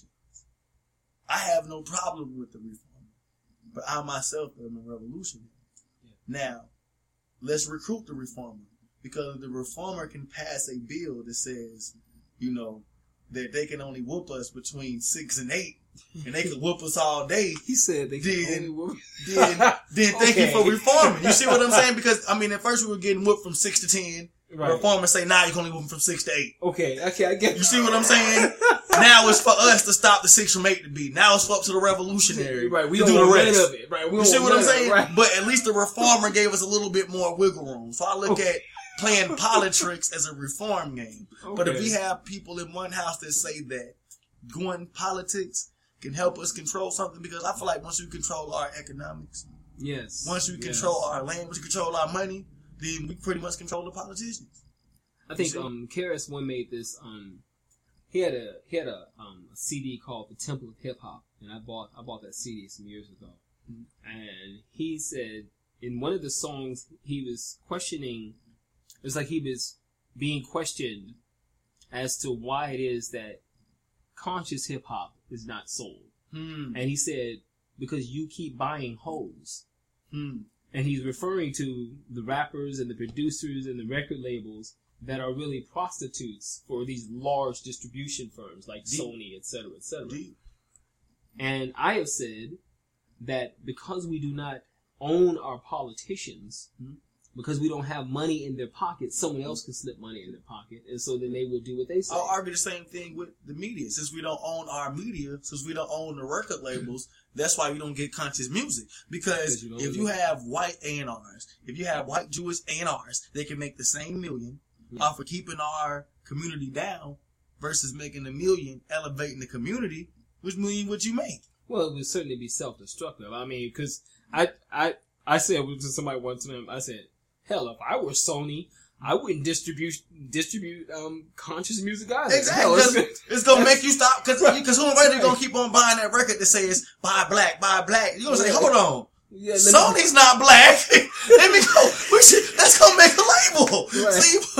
I have no problem with the reformer, but I myself am a revolutionary. Yeah. Now, let's recruit the reformer, because the reformer can pass a bill that says, you know, that they can only whoop us between six and eight, and they can whoop us all day. He said they Then- can only whoop- Then, then thank you Okay. for reforming. You see what I'm saying? Because I mean, at first we were getting whooped from six to ten. Right. Reformers say, "Nah, you can only whoop them from six to eight." Okay, okay, I get You see what I'm saying? Now it's for us to stop the six from eight to be. Now it's up to the revolutionary Right, we to don't do the want none rest. of it. Right, we You don't see want what I'm none of it, saying? Right. But at least the reformer gave us a little bit more wiggle room. So I look at playing politics as a reform game. But if Okay. we have people in one house that say that going politics can help us control something, because I feel like once you control our economics, Yes. once you yes. control our land, once you control our money, then we pretty much control the politicians. I think see? um Karis one made this um he had a he had a um a C D called The Temple of Hip Hop, and I bought I bought that C D some years ago. Mhm. And he said in one of the songs he was questioning, it was like he was being questioned as to why it is that conscious hip hop is not sold. Hmm. And he said, because you keep buying hoes. Hmm. And he's referring to the rappers and the producers and the record labels that are really prostitutes for these large distribution firms like Deep. Sony, et cetera, et cetera. Deep. And I have said that because we do not own our politicians, Mhm. because we don't have money in their pocket, someone else can slip money in their pocket, and so then they will do what they say. I'll argue the same thing with the media. Since we don't own our media, since we don't own the record labels, that's why we don't get conscious music. Because Because you don't if own you it. have white A and Rs, if you have white Jewish A and Rs, they can make the same million Yeah. off of keeping our community down versus making a million elevating the community. Which million would you make? Well, it would certainly be self-destructive. I mean, because I, I, I said to somebody one time, I said, hell, if I were Sony, I wouldn't distribute distribute um, conscious music either. Exactly. Hell, Cause it's, it's going to make you stop. Because who are they going to keep on buying that record that says, buy black, buy black? You're going to say, hold on. Yeah, Sony's not black. Let me go. We should, let's go make a label. Right.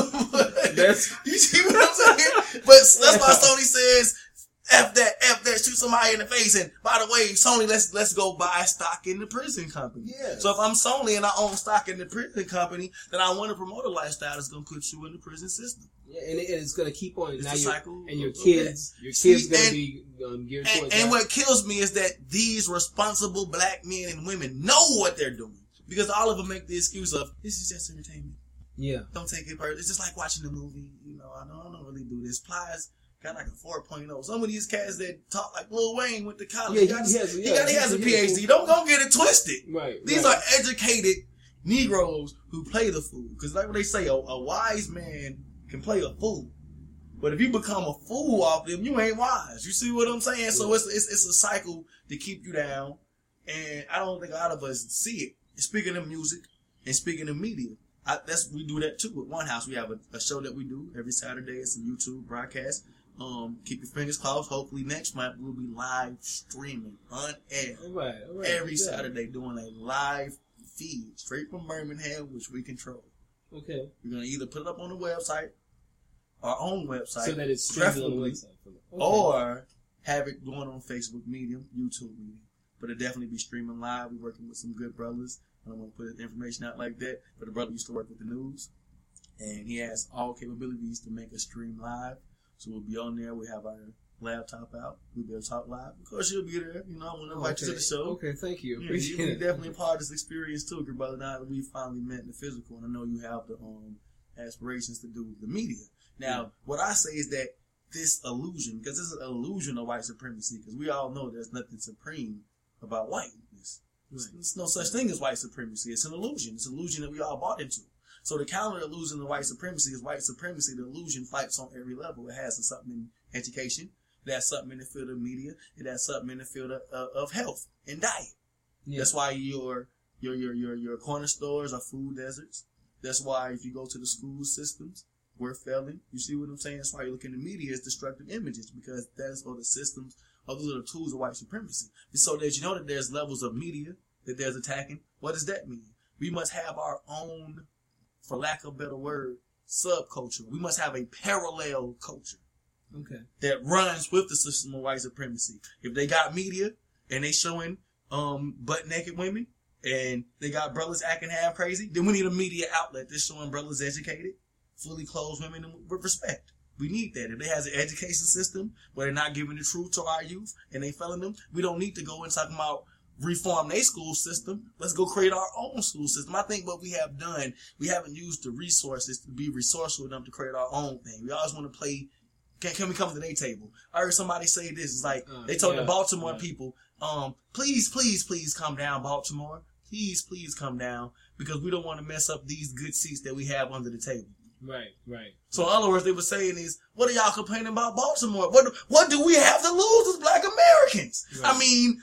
See, That's, you see what I'm saying? But that's why Sony says, F that, F that, shoot somebody in the face. And by the way, Sony, let's, let's go buy stock in the prison company. Yes. So if I'm Sony and I own stock in the prison company, then I want to promote a lifestyle that's going to put you in the prison system. yeah, and, it, and it's going to keep on. It's Now the your- cycle and your of- kids, your See, kids going to and- be um, geared And, towards and that. what kills me is that these responsible black men and women know what they're doing. Because all of them make the excuse of, this is just entertainment. Yeah. Don't take it personal. It's just like watching a movie. You know, I don't, I don't really do this. Plies got like a four point oh. Some of these cats that talk like Lil Wayne went to college. Yeah, he, he got, has- he, yeah, got, he he's has a a- he's a PhD. Don't, don't get it twisted. Right. These right. are educated Negroes who play the fool. Because like what they say, a, a wise man can play a fool. But if you become a fool off them, you ain't wise. You see what I'm saying? So it's, it's it's a cycle to keep you down. And I don't think a lot of us see it. And speaking of music and speaking of media, I, that's we do that too. At One House, we have a, a show that we do every Saturday. It's a YouTube broadcast. Um, keep your fingers crossed. Hopefully next month we'll be live streaming on air All right. All right. every yeah. Saturday, doing a live feed straight from Birmingham, which we control. Okay. We're gonna either put it up on the website, our own website, So that it's streamed on the preferably, website. Okay. or have it going on Facebook Medium, YouTube Medium. But it'll definitely be streaming live. We're working with some good brothers. I don't want to put the information out like that, but the brother used to work with the news, and he has all capabilities to make a stream live. So we'll be on there. We have our laptop out. We'll be able to talk live. Of course, you'll be there. You know, I want to invite okay. you to the show. Okay, thank you. Yeah, Appreciate you'll be it. definitely a part of this experience too, good brother. Now that we finally met in the physical, and I know you have the um, aspirations to do the media. Now, Yeah. what I say is that this illusion, because this is an illusion of white supremacy, because we all know there's nothing supreme about whiteness. Right. There's no such thing as white supremacy. It's an illusion. It's an illusion that we all bought into. So the counter illusion of white supremacy is white supremacy. The illusion fights on every level. It has something in education. It has something in the field of media. It has something in the field of, uh, of health and diet. Yeah. That's why your your your your your corner stores are food deserts. That's why if you go to the school systems, we're failing. You see what I'm saying? That's why you look in the media as destructive images, because that's all the systems, all those are the tools of white supremacy. And so that you know that there's levels of media that there's attacking. What does that mean? We must have our own, for lack of a better word, subculture. We must have a parallel culture Okay. that runs with the system of white supremacy. If they got media and they showing um butt naked women and they got brothers acting half crazy, then we need a media outlet that's showing brothers educated, fully clothed women with respect. We need that. If they has an education system where they're not giving the truth to our youth and they failing them, we don't need to go and talk about reform their school system. Let's go create our own school system. I think what we have done, we haven't used the resources to be resourceful enough to create our own thing. We always want to play, can, can we come to their table? I heard somebody say this. It's like, Uh, they told yeah, the Baltimore yeah. people, um, please, please, please come down, Baltimore. Please, please come down, because we don't want to mess up these good seats that we have under the table. Right, right. So in other words, they were saying is, what are y'all complaining about Baltimore? What what do we have to lose as black Americans? Right. I mean,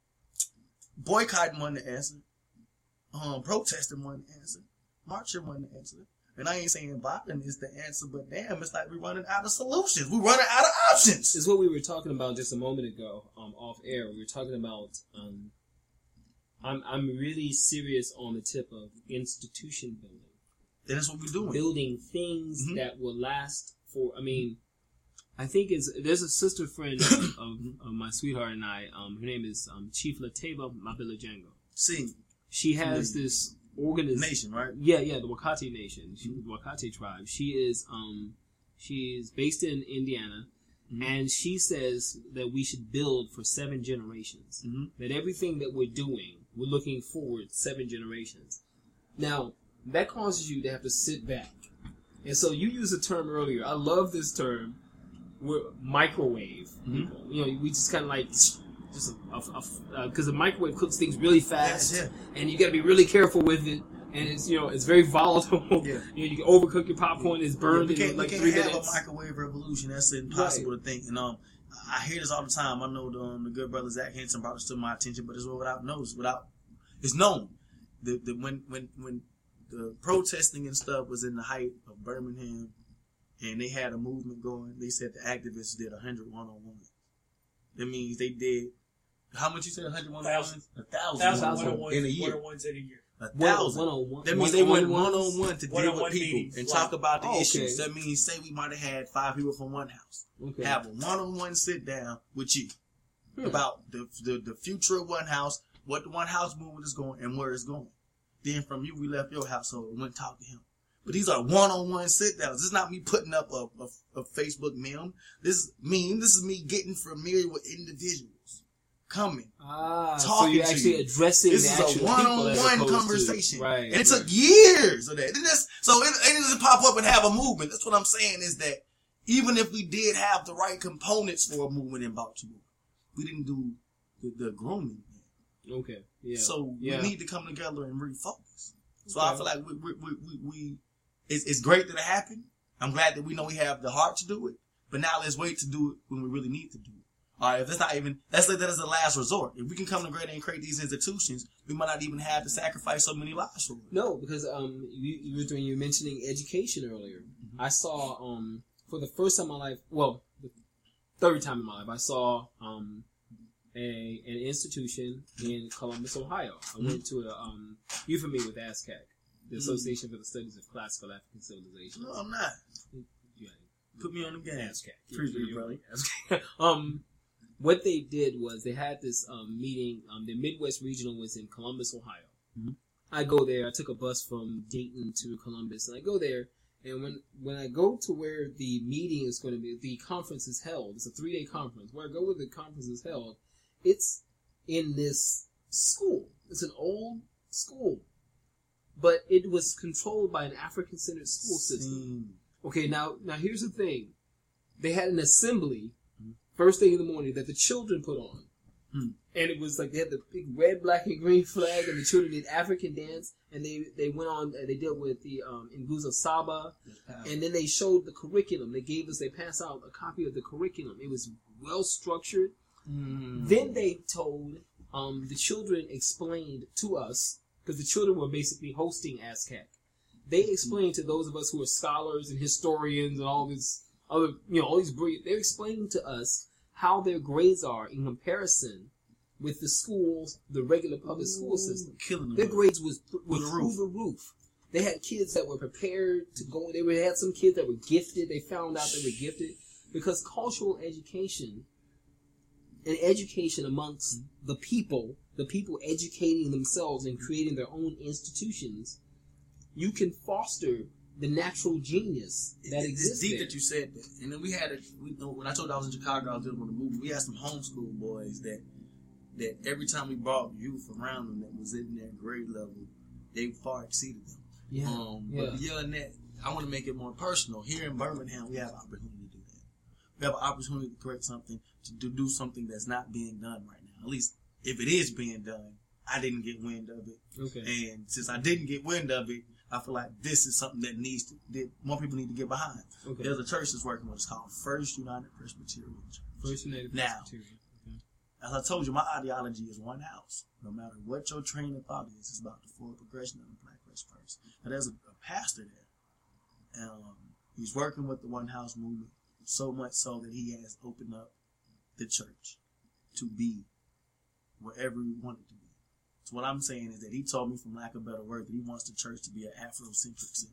boycotting wasn't the answer. Um, protesting wasn't the answer. Marching wasn't the answer. And I ain't saying Biden is the answer, but damn, it's like we're running out of solutions. We're running out of options. It's what we were talking about just a moment ago, um, off air. We were talking about, um, I'm, I'm really serious on the tip of institution building. And that's what we're doing. Building things Mhm. that will last for, I mean, I think it's, there's a sister friend of, of, of my sweetheart and I, um, her name is, um, Chief Lateba Mabila Jango. See, She has this organization. nation, right? Yeah, yeah, the Wakati Nation. She, the Wakati tribe. She is, um, she is based in Indiana, Mhm. and she says that we should build for seven generations. Mhm. That everything that we're doing, we're looking forward seven generations. Now, that causes you to have to sit back. And so you used a term earlier. I love this term. We're microwave Mhm. people. You know, we just kind of like just a, because uh, the microwave cooks things really fast, Yeah, and you got to be really careful with it. and it's you know it's very volatile. Yeah. You know, you can overcook your popcorn, it's burned we can't, in like we three can't have minutes. a microwave revolution. That's impossible to think. And um, I hear this all the time. I know the, um, the good brother Zach Henson brought this to my attention, but it's without notice, without it's known. The the when when when the protesting and stuff was in the height of Birmingham, and they had a movement going, they said the activists did one hundred one-on-ones. That means they did how much you said? one hundred one-on-ones? A thousand, Thousand one-on-ones one-on-ones in a year. one-on-ones in a year. A thousand. One on one. That means they went one one on one to deal One-on-one with people meetings, and like- talk about the Oh, okay. issues. That means, say we might have had five people from one house. Okay. Have a one-on-one sit down with you Hmm. about the, the the future of one house, what the one house movement is going, and where it's going. Then from you, we left your household and went and talked to him. But these are one-on-one sit downs. This is not me putting up a, a, a Facebook meme. This is me. This is me getting familiar with individuals coming. Ah, so Talking you're to actually you. addressing This the is actual a people as one-on-one opposed to- conversation, right? and it right. took years of that. And that's, so it, it doesn't pop up and have a movement. That's what I'm saying is that even if we did have the right components for a movement in Baltimore, we didn't do the, the grooming. Okay. Yeah. So yeah. we need to come together and refocus. So Okay. I feel like we, we, we, we, we it's, it's great that it happened. I'm glad that we know we have the heart to do it. But now let's wait to do it when we really need to do it. All right, if that's not even, let's say that is the last resort. If we can come together and create these institutions, we might not even have to sacrifice so many lives for it. No, because um, you, you were when you were mentioning education earlier. Mm-hmm. I saw um for the first time in my life, well, the third time in my life, I saw um a an institution in Columbus, Ohio. I Mm-hmm. went to a um you familiar with ASCAC, the Association for the Studies of Classical African Civilization. No, I'm not. Yeah, Put me on the gas. ASCAC. Appreciate it, brother. ASCAC. um. What they did was they had this um, meeting. Um, the Midwest Regional was in Columbus, Ohio. Mm-hmm. I go there. I took a bus from Dayton to Columbus, and I go there. And when when I go to where the meeting is going to be, the conference is held. It's a three day conference. Where I go where the conference is held, it's in this school. It's an old school, but it was controlled by an African centered school system. Okay, now now here's the thing. They had an assembly first thing in the morning that the children put on. Hmm. And it was like they had the big red, black, and green flag, and the children did African dance, and they they went on, they dealt with the um, Nguzo Saba, and then they showed the curriculum. They gave us, they passed out a copy of the curriculum. It was well structured. Mm. Then they told, um, the children explained to us, because the children were basically hosting ASCAC. They explained to those of us who are scholars and historians and all this other, you know, all these brilliant, they're explaining to us how their grades are in comparison with the schools, the regular public school system. Killing them. Their grades was, was the through roof. the roof. They had kids that were prepared to go. They were, had some kids that were gifted. They found out they were gifted because cultural education and education amongst the people, the people educating themselves and creating their own institutions, you can foster the natural genius that It- exists It's deep there. that you said that. And then we had a, we, when I told you I was in Chicago, I was dealing with a movie. We had some homeschool boys that that every time we brought youth around them that was in their grade level, they far exceeded them. Yeah, Um, yeah. But beyond that, I want to make it more personal. Here in Birmingham, we have an opportunity to do that. We have an opportunity to correct something, to do, do something that's not being done right now. At least if it is being done, I didn't get wind of it. Okay. And since I didn't get wind of it, I feel like this is something that needs to, that more people need to get behind. Okay. There's a church that's working with us called First United Presbyterian Church. First United Now, Presbyterian. Okay. As I told you, my ideology is one house. No matter what your train of thought is, it's about the full progression of the black race first. Now, there's a, a pastor there. Um, he's working with the one house movement so much so that he has opened up the church to be wherever we want it to be. So what I'm saying is that he told me, from lack of better word, that he wants the church to be an Afrocentric center.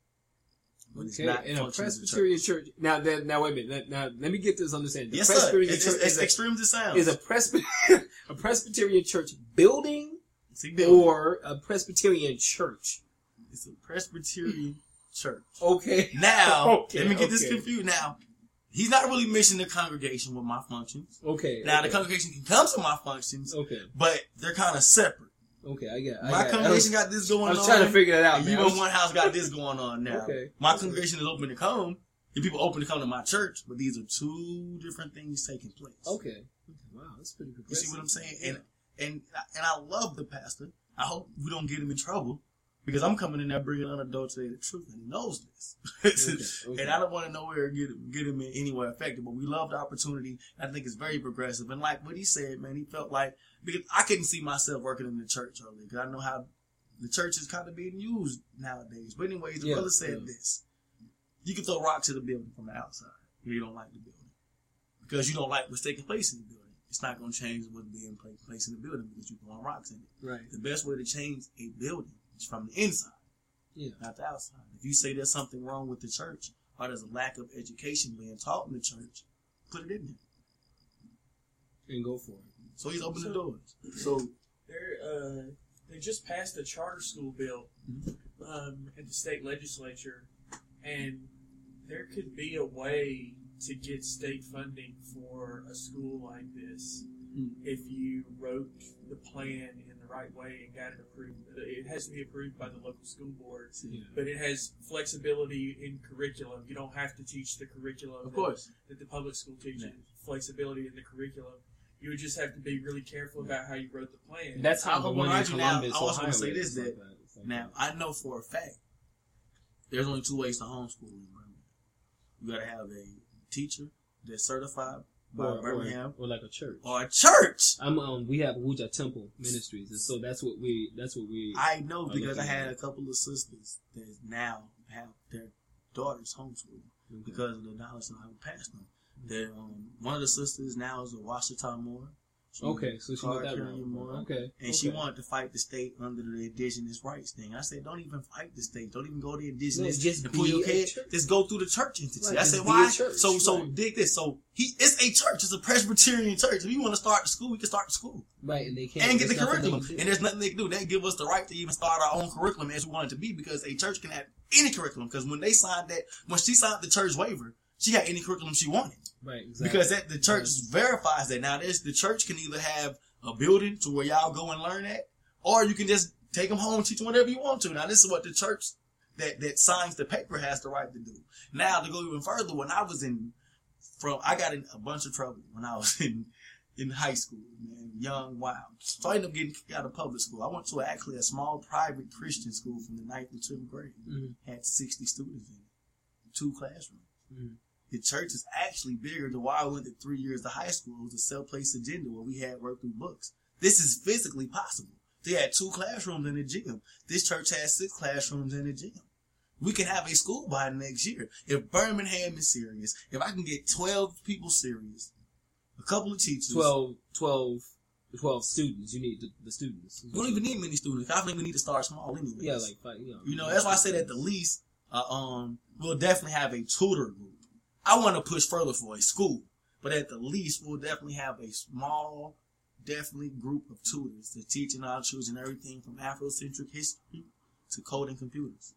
But it's Okay, not in a functioning as a Presbyterian church. Now, then, now wait a minute. Now, now, let me get this understanding. The Yes, sir. Presbyterian It's, church it's, it's is, a, extreme as it sounds. is a, Presby- a Presbyterian church building See, building. or a Presbyterian church. It's a Presbyterian church. Okay. Now, Okay, let me get this okay. confused. Now, he's not really mixing the congregation with my functions. Okay. Now, okay. the congregation can come to my functions, Okay. but they're kind of separate. Okay, I get. I My got, congregation I was, got this going I on. was trying to figure that out. and Man. you I know, was- one house got this going on now. Okay. My Okay. congregation is open to come. The people open to come to my church, but these are two different things taking place. Okay. Okay. Wow, that's pretty You progressive. see what I'm saying? And and and I love the pastor. I hope we don't get him in trouble Because I'm coming in there bringing unadulterated truth, and he knows this. Okay, okay. And I don't want to know where get get him in any way affected. But we love the opportunity. I think it's very progressive. And like what he said, man, he felt like because I couldn't see myself working in the church earlier because I know how the church is kind of being used nowadays. But anyways, the Yeah, brother said yeah. this: you can throw rocks at the building from the outside if you don't like the building because you don't like what's taking place in the building. It's not going to change what's being placed in the building because you're throwing rocks in it. Right. The best way to change a building is from the inside, Yeah. not the outside. If you say there's something wrong with the church or there's a lack of education being taught in the church, put it in there. And go for it. So he's opened So- the doors. So They're, uh, they just passed a charter school bill um, in the state legislature, and there could be a way to get state funding for a school like this Mm. if you wrote the plan in the right way and got it approved. It has to be approved by the local school board, Yeah. but it has flexibility in curriculum. You don't have to teach the curriculum of course, that, that the public school teaches. Yeah. Flexibility in the curriculum. You would just have to be really careful about how you wrote the plan. That's how I the hope one when in I do now, Columbus, I also Ohio wanna say is. this, It's like that that. It's like now that. I know for a fact there's only two ways to homeschool in Birmingham. You got to have a teacher that's certified by or, Birmingham or, or like a church. or a church. I'm um we have Abuja Temple Ministries, and so that's what we that's what we I know are because I looking had at. a couple of sisters that now have their daughters homeschooled Okay. because of the knowledge that I would pass them. That um, one of the sisters now is a Washita Moore. She Okay, so she went that Carrier route. Moore. Okay, And she okay. wanted to fight the state under the indigenous rights thing. I said, don't even fight the state. Don't even go to the No, indigenous. just and pull be your a head. church. Just go through the church entity. Right, I just said, be a why? church, So, so right. dig this. So he, it's a church. It's a Presbyterian church. If you want to start the school, we can start the school Right, and they can't and get the there's nothing they curriculum. can do. And there's nothing they can do. They give us the right to even start our own curriculum as we want it to be because a church can have any curriculum. Because when they signed that, when she signed the church waiver, she had any curriculum she wanted. Right, exactly. Because that the church verifies that. Now, this the church can either have a building to where y'all go and learn at, or you can just take them home and teach them whatever you want to. Now, this is what the church that, that signs the paper has the right to do. Now, to go even further, when I was in, from I got in a bunch of trouble when I was in in high school, man, young, wild. So I ended up getting kicked out of public school. I went to actually a small private Christian school from the ninth to tenth grade. Mhm. Had sixty students in it, two classrooms. Mhm. The church is actually bigger than why I went to three years of high school. It was a self-paced agenda where we had work through books. This is physically possible. They had two classrooms in the gym. This church has six classrooms in the gym. We can have a school by next year. If Birmingham is serious, if I can get twelve people serious, a couple of teachers. twelve, twelve, twelve students. You need the, the students. We don't even need many students. I think we need to start small anyway. Yeah, like five, you know. You know, that's why I said at the least, uh, um, we'll definitely have a tutor group. I want to push further for a school, but at the least, we'll definitely have a small, definitely group of tutors to teaching our children everything from Afrocentric history to coding computers.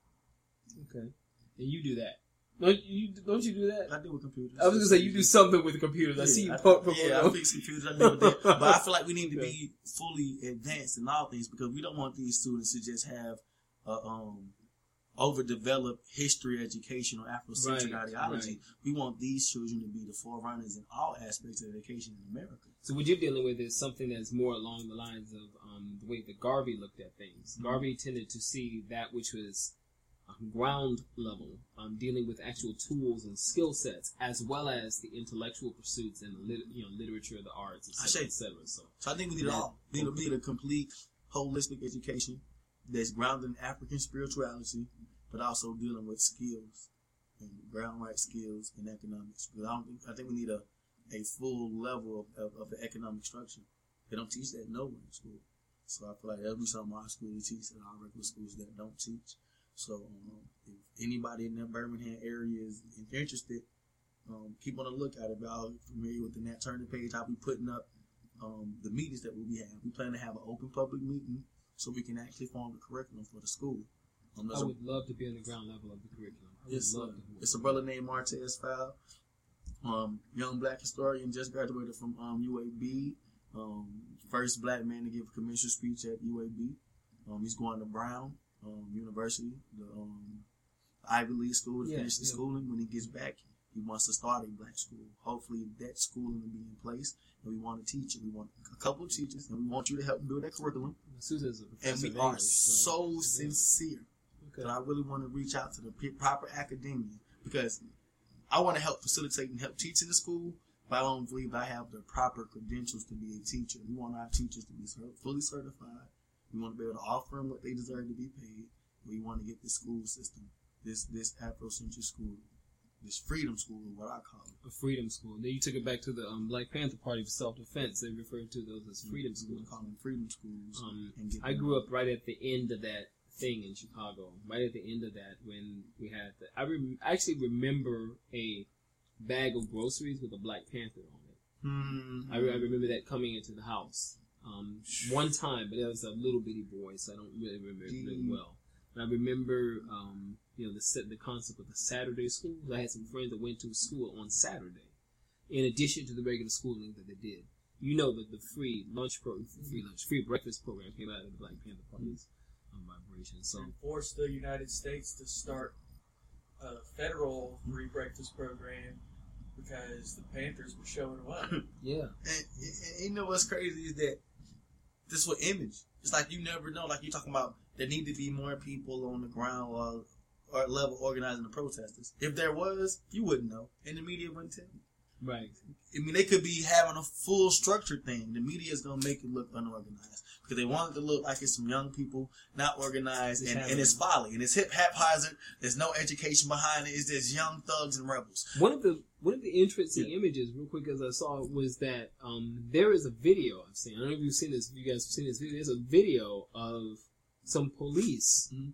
Okay, and you do that. Don't you? Don't you do that? I do with computers. I was gonna say you do something with the computers. I see you I, pump from yeah, I fix computers. I do with that. But I feel like we need to be fully advanced in all things because we don't want these students to just have a um, overdeveloped history education or Afrocentric Right, ideology. right. We want these children to be the forerunners in all aspects of education in America. So what you're dealing with is something that's more along the lines of um, the way that Garvey looked at things. Mm-hmm. Garvey tended to see that which was um, ground level, um, dealing with actual tools and skill sets, as well as the intellectual pursuits and lit- you know literature, the arts, et I cetera, say- et cetera. So So I think we need it all. We need, we need a complete, holistic education that's grounded in African spirituality, but also dealing with skills and ground right skills and economics. Because I don't think I think we need a, a full level of, of, of the economic structure. They don't teach that nowhere in school. So I feel like that'll be something our school teach and our regular schools that don't teach. So um, if anybody in the Birmingham area is interested, um, keep on the lookout. If y'all familiar with the Nat Turner page, I'll be putting up um, the meetings that we'll be having. We plan to have an open public meeting so we can actually form the curriculum for the school. Um, I there's a- would love to be on the ground level of the curriculum. I would Yes, love uh, to. it's a brother named Martez Fowl, um, young black historian, just graduated from um, U A B. Um, first black man to give a commencement speech at U A B. Um, he's going to Brown um, University, the um, Ivy League school, to Yeah, finish the yeah. schooling. When he gets back, he wants to start a black school. Hopefully that schooling will be in place, and we want a teacher. We want a couple of teachers, and we want you to help build that curriculum. Susan's a And we professor of are English, so yeah. sincere Okay. that I really want to reach out to the p- proper academia, because I want to help facilitate and help teach in the school, but I don't believe I have the proper credentials to be a teacher. We want our teachers to be cer- fully certified. We want to be able to offer them what they deserve to be paid. We want to get the school system, this this Afrocentric school, this freedom school, what I call it. A freedom school. Then you took it back to the um, Black Panther Party for self-defense. They referred to those as freedom We schools. call them freedom schools. Um, and get I them- grew up right at the end of that thing in Chicago. Right at the end of that, when we had the, I rem- actually remember a bag of groceries with a Black Panther on it. Hmm. I, re- I remember that coming into the house um, one time, but it was a little bitty boy, so I don't really remember it really well. But I remember, um, you know, the set, the concept of the Saturday school. I had some friends that went to school on Saturday, in addition to the regular schooling that they did. You know that the free lunch pro, free lunch, free breakfast program came out of the Black Panther Party's um, vibration. So And forced the United States to start a federal free breakfast program because the Panthers were showing them up. yeah, And, and, and you know what's crazy is that this was image. It's like you never know. Like you're talking about, there need to be more people on the ground or, or level organizing the protesters. If there was, you wouldn't know, and the media wouldn't tell you. right. I mean, they could be having a full structured thing. The media is gonna make it look unorganized because they want it to look like it's some young people not organized, It's and, and happening. it's folly and it's hip haphazard. There's no education behind it. It's just young thugs and rebels. One of the one of the interesting Yeah. images, real quick, as I saw, was that um, there is a video I've seen. I don't know if you've seen this. If you guys have seen this video, there's a video of some police Mhm.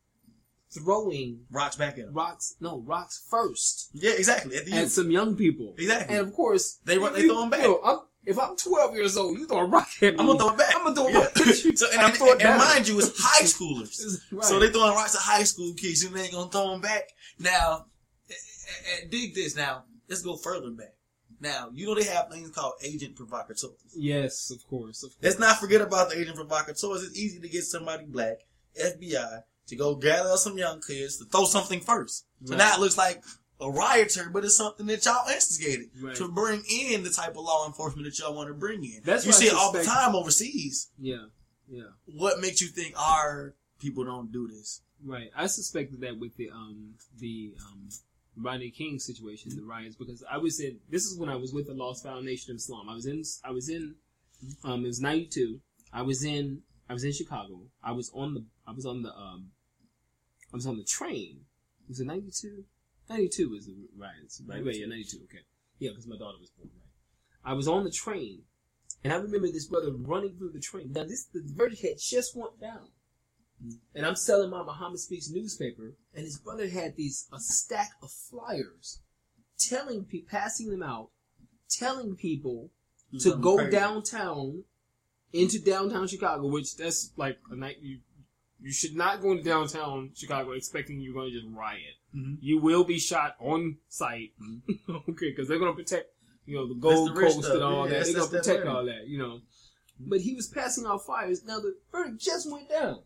throwing Rocks back at them. rocks. No, rocks first Yeah, exactly. At the at youth. some young people. Exactly. And of course, They run- they you- throw 'em back. you know, I'm, if I'm twelve years old, you throw a rock at me. I'm gonna throw it back. I'm gonna throw a Yeah. rock at you. So, and, I and, throw it and down. mind you, it's high schoolers. Right. So they throwing rocks at high school kids. You ain't gonna throw them back. Now, eh, eh, eh, dig this. Now, let's go further back. Now, you know they have things called agent provocateurs. Yes, of course. Of course. Let's not forget about the agent provocateurs. It's easy to get somebody black, F B I, to go gather up some young kids to throw something first. So Right. now it looks like a rioter, but it's something that y'all instigated Right. to bring in the type of law enforcement that y'all want to bring in. That's you what I see it all the suspect. time overseas. Yeah, yeah. What makes you think our people don't do this? Right. I suspected that with the um the um Rodney King situation, the riots, because I was in. This is when I was with the Lost Foundation of Islam. I was in. I was in. Um, it was ninety-two. I was in. I was in Chicago. I was on the. I was on the. Um, I was on the train. Was it ninety-two? ninety-two was the riots, right? Right. Yeah, ninety-two. Okay. Yeah, because my daughter was born. Right. I was on the train, and I remember this brother running through the train. Now this the verdict had just went down. And I'm selling my Muhammad Speaks newspaper, and his brother had these a stack of flyers, telling pe- passing them out, telling people Do to something go crazy. downtown, into downtown Chicago, which that's like a night you you should not go into downtown Chicago expecting you're going to just riot. Mhm. You will be shot on sight, okay, because they're going to protect you know the That's Gold the rich Coast stuff. and all Yeah, that. that's- They're going to that's protect that all that, you know. But he was passing out flyers. Now the verdict just went down.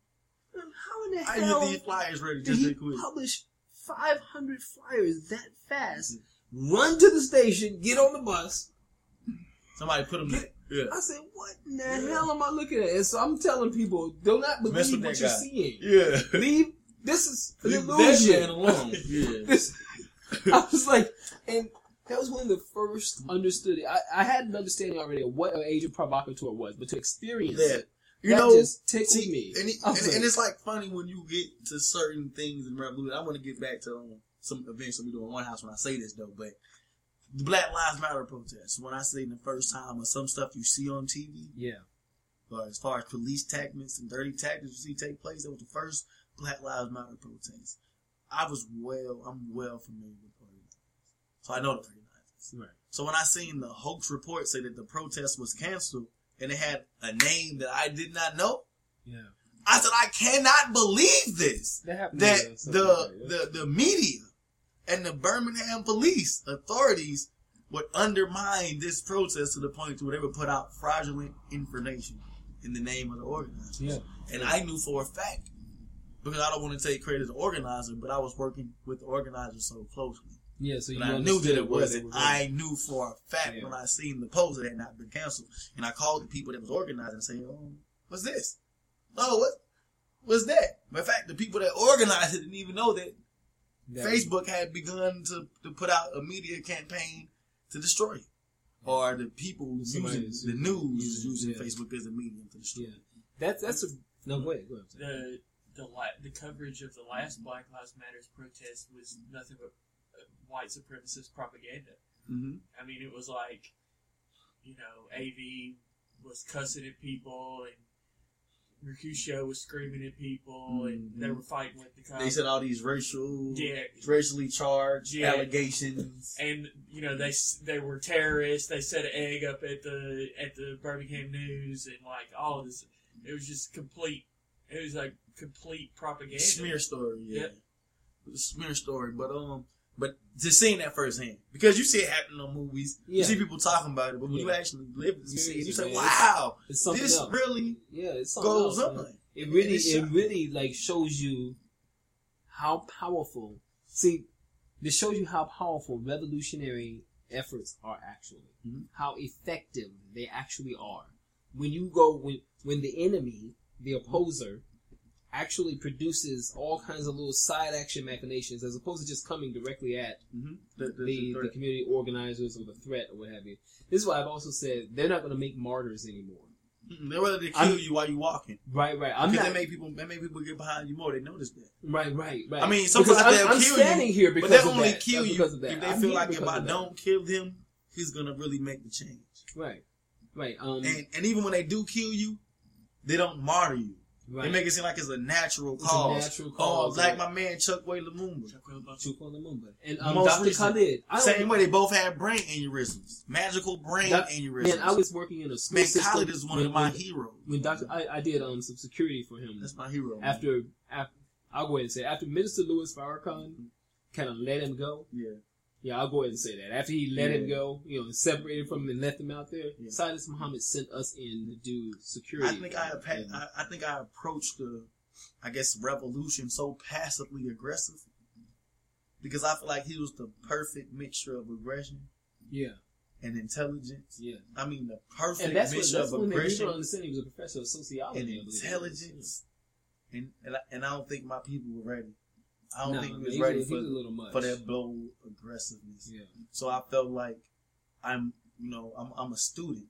How in the I hell get these flyers ready did just he that quick. publish five hundred flyers that fast? Run to the station, get on the bus. Somebody put them. Get- Yeah. I said, what in the hell am I looking at? And so I'm telling people, do not Mess believe with what that you're guy. seeing. Yeah. Leave. This is an Leave that illusion. man alone. Yeah. This, I was like, and that was one of the first understood it. I, I had an understanding already of what an agent provocateur was, but to experience Yeah. it, You that know, just tickled see, me. And, it, I and, was like, and it's like funny when you get to certain things in revolution. I want to get back to um, some events that we do in One House when I say this though, but the Black Lives Matter protests. When I say the first time or some stuff you see on T V, yeah, or as far as police tactics and dirty tactics you see take place, that was the first Black Lives Matter protest. I was well, I'm well familiar with organizers, so I know the organizers. right. So when I seen the hoax report say that the protest was canceled and it had a name that I did not know, Yeah, I said, I cannot believe this. that happened. That to us, something the, like that, yeah. the, the media and the Birmingham police authorities would undermine this protest to the point to where they would put out fraudulent information in the name of the organizers. Yeah. And I knew for a fact, because I don't want to take credit as an organizer, but I was working with the organizers so closely. Yeah, so you and I knew understood that it what wasn't. they were I knew for a fact Yeah. when I seen the post that it had not been canceled, and I called the people that was organizing and saying, "Oh, what's this? Oh, what? What's that?" Matter of fact, the people that organized it didn't even know that That- Facebook had begun to, to put out a media campaign to destroy it. Or the people Somebody using is the news using- using yeah. Facebook as a medium to destroy Yeah, it. that's that's a no. Go ahead, go ahead. The the la- the coverage of the last Black Lives Matter protest was nothing but uh, white supremacist propaganda. Mm-hmm. I mean, it was like, you know, A V was cussing at people, and Mercutio was screaming at people, and they were fighting with the cops. They said all these racial, Yeah. racially charged Yeah. allegations. And you know, they they were terrorists. They set an egg up at the at the Birmingham News, and like all of this, it was just complete. It was like complete propaganda. Smear story, yeah. Yep. It was a smear story, but um, but just seeing that firsthand, because you see it happen on movies, Yeah. you see people talking about it, but when Yeah. you actually live it, you see it, you say, Man, "Wow, It's something this else. really Yeah, it's something goes else, on." man. It really, It's it shocking. really like shows you how powerful. See, this shows you how powerful revolutionary efforts are actually. Mhm. How effective they actually are. When you go, when when the enemy, the opposer, actually produces all kinds of little side action machinations, as opposed to just coming directly at Mm-hmm. The, the, the, the the threat. community organizers or the threat or what have you. This is why I've also said they're not going to make martyrs anymore. Mm-mm, They're ready to kill I'm- you while you walking. Right, right. I'm Because not. they make people, they make people get behind you more. They notice that. Right, right, right. I mean, Because sometimes I'm, they'll I'm kill standing you, here but because they of only that. kill uh, you because of that. if they I'm feel here like if because I of that. don't kill him, he's gonna really make the change. Right, right. Um, And and even when they do kill you, they don't martyr you. right. They make it seem like it's a natural It's a cause. natural cause, Oh, like right. my man Chuck Way Lumumba. Chukwuma Lumumba. And um, Most Doctor recent. Khalid. I don't- Same way, they both had brain aneurysms, magical brain Doc- aneurysms. Man, I was working in a school Man, system. Khalid is one when, of my when, heroes. when Doctor I, I did um some security for him. That's my hero. man. After, after I'll go ahead and say after Minister Louis Farrakhan kind of let him go. yeah, Yeah, I'll go ahead and say that. After he let him Yeah. go, you know, separated from him and left him out there, Yeah. Silas Muhammad sent us in to do security. I think I have had, And- I, I think I approached the, I guess, revolution so passively aggressive because I feel like he was the perfect mixture of aggression yeah, and intelligence. yeah. I mean, the perfect And that's what mixture that's of one thing people aggression don't understand. He was a professor of sociology. and I believe. intelligence. And and I, and I don't think my people were ready. I don't No, think man, we was he ready was, he for, was a little much. for that blow aggressiveness. Yeah, So I felt like I'm, you know, I'm I'm a student,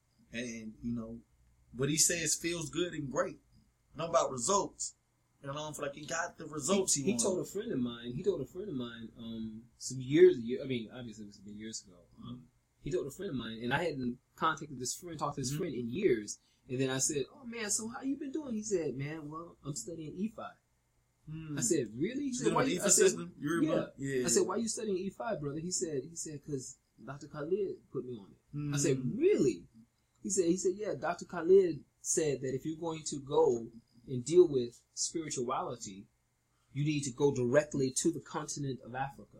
and you know, what he says feels good and great. Know about results, and I don't feel like he got the results he, he, he wanted. told a friend of mine. He told a friend of mine um some years. year- I mean, obviously it was been years ago. Um, he told a friend of mine, and I hadn't contacted this friend, talked to this Mhm. friend in years. And then I said, "Oh man, so how you been doing?" He said, "Man, well, I'm studying E five." Hmm. I said, "Really?" He You said, know "Why?" the You, E F I A said, system. You remember? yeah. Yeah. I said, "Why you studying E five, brother?" He said, "He said because Doctor Khalid put me on it." Hmm. I said, "Really?" He said, "He said, yeah." Doctor Khalid said that if you're going to go and deal with spirituality, you need to go directly to the continent of Africa.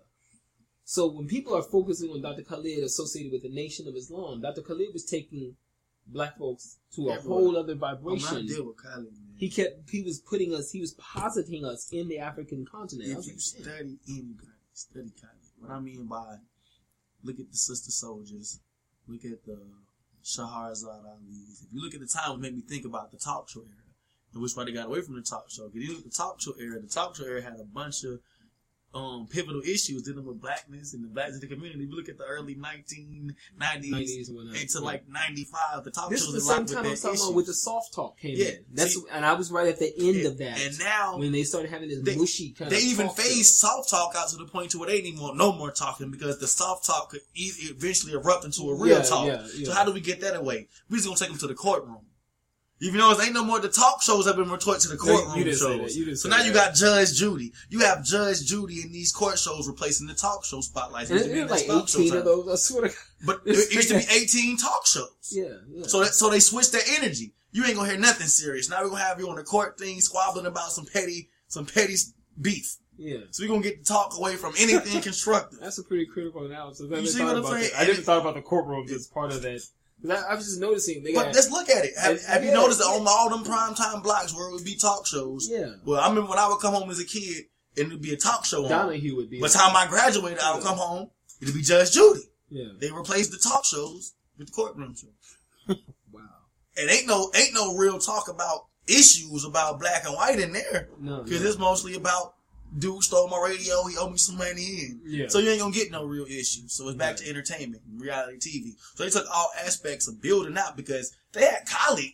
So when people are focusing on Doctor Khalid associated with the Nation of Islam, Doctor Khalid was taking black folks to a Yeah, whole other I'm not vibration. deal with Khalid, man. He kept, he was putting us, he was positing us in the African continent. I If was you like, "Damn." study anybody, study Khalid. What I mean by look at the sister soldiers, look at the Shahrazad Ali's. If you look at the time, it made me think about the talk show era, and which why they got away from the talk show. Because you look at the talk show era, the talk show era had a bunch of um, pivotal issues dealing with blackness and the blacks in the community. If you look at the early nineteen nineties nineties and whatnot. into Yeah. like ninety-five, the talk This shows is a the lot same with time I that was talking issue. about with the soft talk came Yeah, in. That's see- and I was right at the end Yeah, of that. and now when they started having this they- mushy kind They of even talk phased show. soft talk out to the point to where they didn't even want no more talking because the soft talk could e- eventually erupt into a real Yeah, talk. yeah, yeah. So how do we get that away? We just gonna take them to the courtroom. Even though it ain't no more the talk shows have been retorted to the No, you courtroom didn't say that. shows. You didn't So say now you that. got Judge Judy. You have Judge Judy in these court shows replacing the talk show spotlights. And Used to be it in was that like talk show eighteen time. of those. I swear to God. But it used to be eighteen talk shows. Yeah, yeah. So that, so they switched their energy. You ain't gonna hear nothing serious. Now we're gonna have you on the court thing squabbling about some petty some petty beef. yeah. So we're gonna get the talk away from anything constructive. That's a pretty critical analysis. I You never see thought what I'm about saying? that. I never thought about the courtrooms as part of that. 'Cause I, I was just noticing they But got let's look at it. Have, have you Yeah, noticed that yeah. on all them primetime blocks where it would be talk shows? yeah. Well, I remember when I would come home as a kid and it'd be a talk show on. Donahue would be. By the time I graduated, I would come home, it'd be Judge Judy. Yeah. They replaced the talk shows with the courtroom show. Wow. And ain't no ain't no real talk about issues about black and white in there. No. Because no. it's mostly about dude stole my radio, he owed me some money in. Yeah. So you ain't gonna get no real issues. So it's back Right. to entertainment, reality T V. So they took all aspects of building out because they had Khaled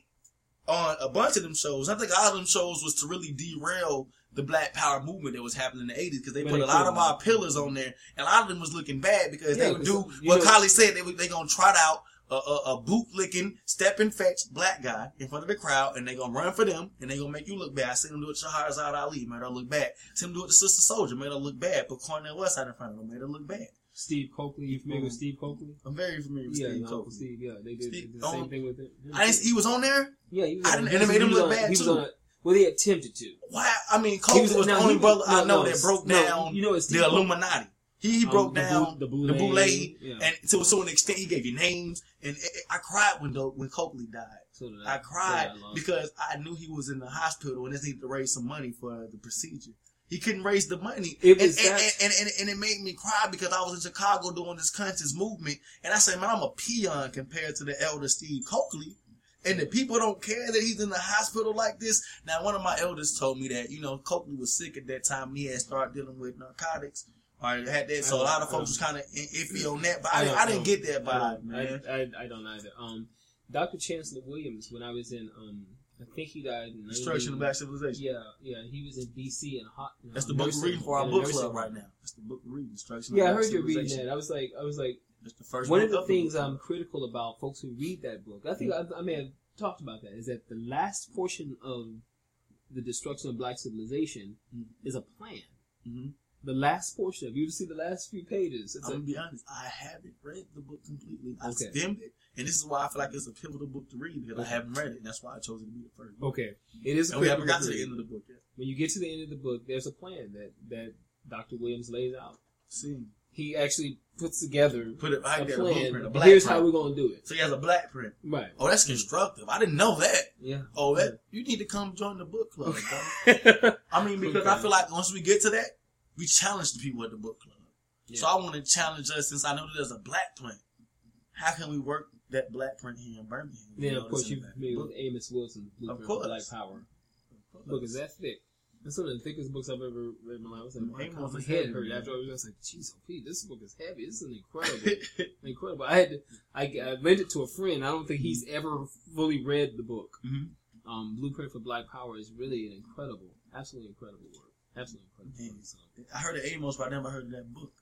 on a bunch of them shows. I think all of them shows was to really derail the Black Power movement that was happening in the eighties because they But put they a lot couldn't. of our pillars on there, and a lot of them was looking bad because Yeah, they would do 'cause, you what know- Khaled said. They would, they gonna trot out a, a, a boot-licking, step-and-fetch black guy in front of the crowd, and they gonna run for them, and they gonna make you look bad. I seen them do it to Shahrazad Ali, made her look bad. Seen them do it to Sister Soldier, made her look bad. Put Cornel Westside in front of them, made her look bad. Steve Coakley, you familiar with Steve Coakley? I'm very familiar with Yeah, Steve Uncle Coakley. Steve. Yeah, they did, Steve- did the same um, thing with it. I didn't, he was on there? Yeah, he was. I on- didn't- he and it was- made him he was look on- bad, He was too. on a, well, they attempted to. Why? I mean, Coakley was- was, no, the only he- brother I no, know no, that broke no, down you know it's Steve the Coakley. Illuminati. He, he Um, broke the down Boule- the the Boule, Boule, yeah. and to, to an extent, he gave you names. And it, it- I cried when the, when Coakley died. So did I cried so did I lost. because I knew he was in the hospital and just needed to raise some money for the procedure. He couldn't raise the money. It and, was and, that- and, and, and, and it made me cry because I was in Chicago doing this conscious movement. And I said, man, I'm a peon compared to the elder Steve Coakley. And the people don't care that he's in the hospital like this. Now, one of my elders told me that, you know, Coakley was sick at that time. And he had started dealing with narcotics. Or had that. So a lot of folks was kind of iffy on that. But I, didn't, I didn't get that vibe, man. I, I, I don't either. Um, Doctor Chancellor Williams, when I was in, um, I think he died in Destruction of Black Civilization. Yeah, yeah, he was in D C and hot. You know, That's the book we're reading for our in a book nursing club home. right now. That's the book we're reading. Destruction Yeah, of I Black heard you reading Civilization. that. I was like, I was like, That's the first one book of the of things book I'm club. critical about folks who read that book. I think I, I may have talked about that. Is that the last portion of the Destruction of Black Civilization Mhm. is a plan. Mm-hmm. The last portion of you see the last few pages. It's I'm a, gonna be honest. I haven't read the book completely. I Okay. skimmed it, and this is why I feel like it's a pivotal book to read because I haven't read it, and that's why I chose it to be the first book. okay. It is. a And we haven't critical got to book the end of the book yet. When you get to the end of the book, there's a plan that that Doctor Williams lays out. See, He actually puts together put it. I a got a plan. blueprint, a and black here's print. how we're gonna do it. So he has a black print. Right. Oh, that's constructive. I didn't know that. Yeah. Oh, that you need to come join the book club. bro. I mean, because I Okay. feel like once we get to that, we challenge the people at the book club. Yeah. So I want to challenge us since I know that there's a black print. How can we work that black print here in Birmingham? Then You of know, course that's in you the back familiar book. with Amos Wilson's Blueprint Of for course. Black Power. Of Book course. is that thick. That's one of the thickest books I've ever read in my life. I was like, my, Amos God, my is head heavy, hurt man. after I was just like, jeez, oh, Pete, this book is heavy. This is an incredible, incredible. I had to, I, I lent it to a friend. I don't think he's ever fully read the book. Mhm. Um, Blueprint for Black Power is really an incredible, absolutely incredible work. Absolutely incredible Man. work. So, I heard of Amos, but I never heard of that book.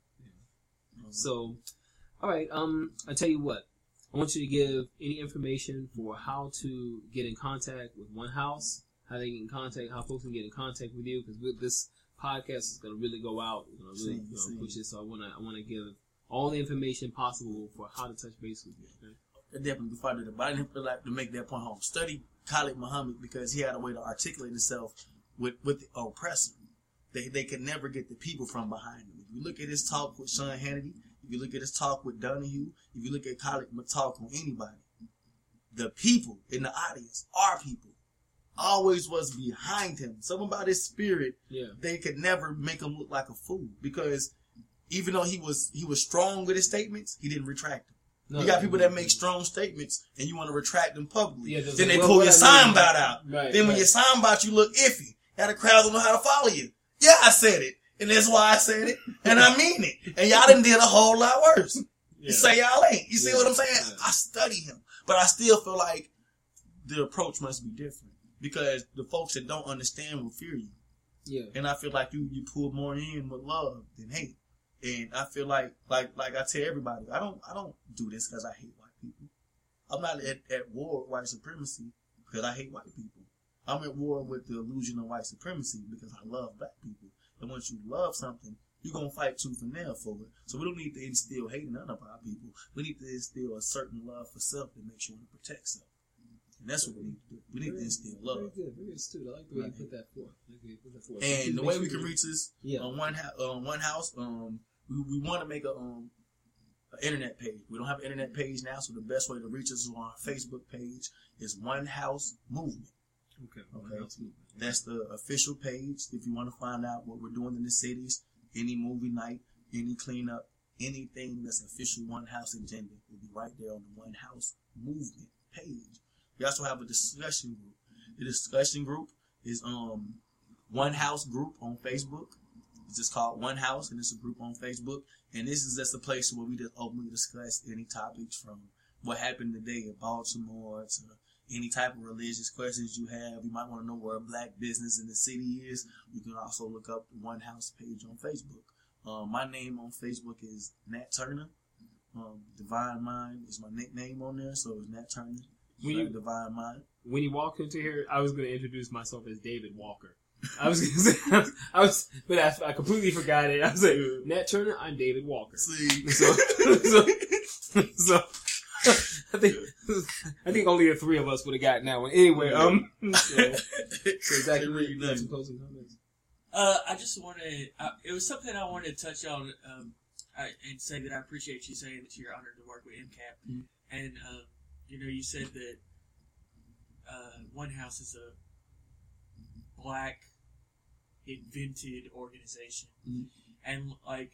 Um, so, all right. Um, I tell you what. I want you to give any information for how to get in contact with One House, how they get in contact, how folks can get in contact with you, because with this podcast is going to really go out, you know, really Same, you know, same. push it. So I want to, I want to give all the information possible for how to touch base with you. Okay? definitely before I did it, but I didn't feel like to make that point home. Study Khalid Muhammad because he had a way to articulate himself with, with the oppressor. They they could never get the people from behind him. If you look at his talk with Sean Hannity, if you look at his talk with Donahue, if you look at Khalid talk on anybody, the people in the audience, our people, always was behind him. Something about his spirit, Yeah. they could never make him look like a fool because even though he was he was strong with his statements, he didn't retract them. No, You got people that make strong statements and you want to retract them publicly. Yeah, there's then like, they well, pull what your I sign mean- bout out. Right, then when right. your sign bout you look iffy. Now the crowd don't know how to follow you. Yeah, I said it. And that's why I said it. And I mean it. And y'all done did a whole lot worse. You Yeah. say y'all ain't. You see Yeah, what I'm saying? yeah. I study him. But I still feel like the approach must be different. Because the folks that don't understand will fear you. Yeah. And I feel like you, you pull more in with love than hate. And I feel like, like, like I tell everybody, I don't, I don't do this because I hate white people. I'm not at, at war with white supremacy because I hate white people. I'm at war with the illusion of white supremacy because I love black people. And once you love something, you're going to fight tooth and nail for it. So we don't need to instill hate in none of our people. We need to instill a certain love for self that makes you want to protect self. And that's what we need to do. We need to instill Very love. good. Very astute. I like the way Right. you put that forth. I like the way you put that forth. And the Make way sure we can you- reach us Yeah. on one house, on one house, um, we, we want to make a um, an internet page. We don't have an internet page now, so the best way to reach us is on our Facebook page. Is One House Movement. Okay. Okay. That's the official page. If you want to find out what we're doing in the cities, any movie night, any cleanup, anything that's official One House agenda will be right there on the One House movement page. We also have a discussion group. The discussion group is um One House group on Facebook. It's just called One House, and it's a group on Facebook. And this is just a place where we just openly discuss any topics from what happened today in Baltimore to any type of religious questions you have. You might want to know where a black business in the city is. You can also look up the One House page on Facebook. Um, my name on Facebook is Nat Turner. Um, Divine Mind is my nickname on there, so it's Nat Turner. When you, Divine Mind. When you walked into here, I was going to introduce myself as David Walker. I was going to say, I was, but I, I completely forgot it. I was like, Nat Turner, I'm David Walker. See, so, so, so I think I think only the three of us would have gotten that one. Anyway, um, so, so exactly what you got some closing comments. Uh, I just wanted, uh, it was something I wanted to touch on, um, I, and say that I appreciate you saying that you're honored to work with M CAP. Mm-hmm. And, um, you know, you said that, uh, One House is a black invented organization. Mm-hmm. And, like,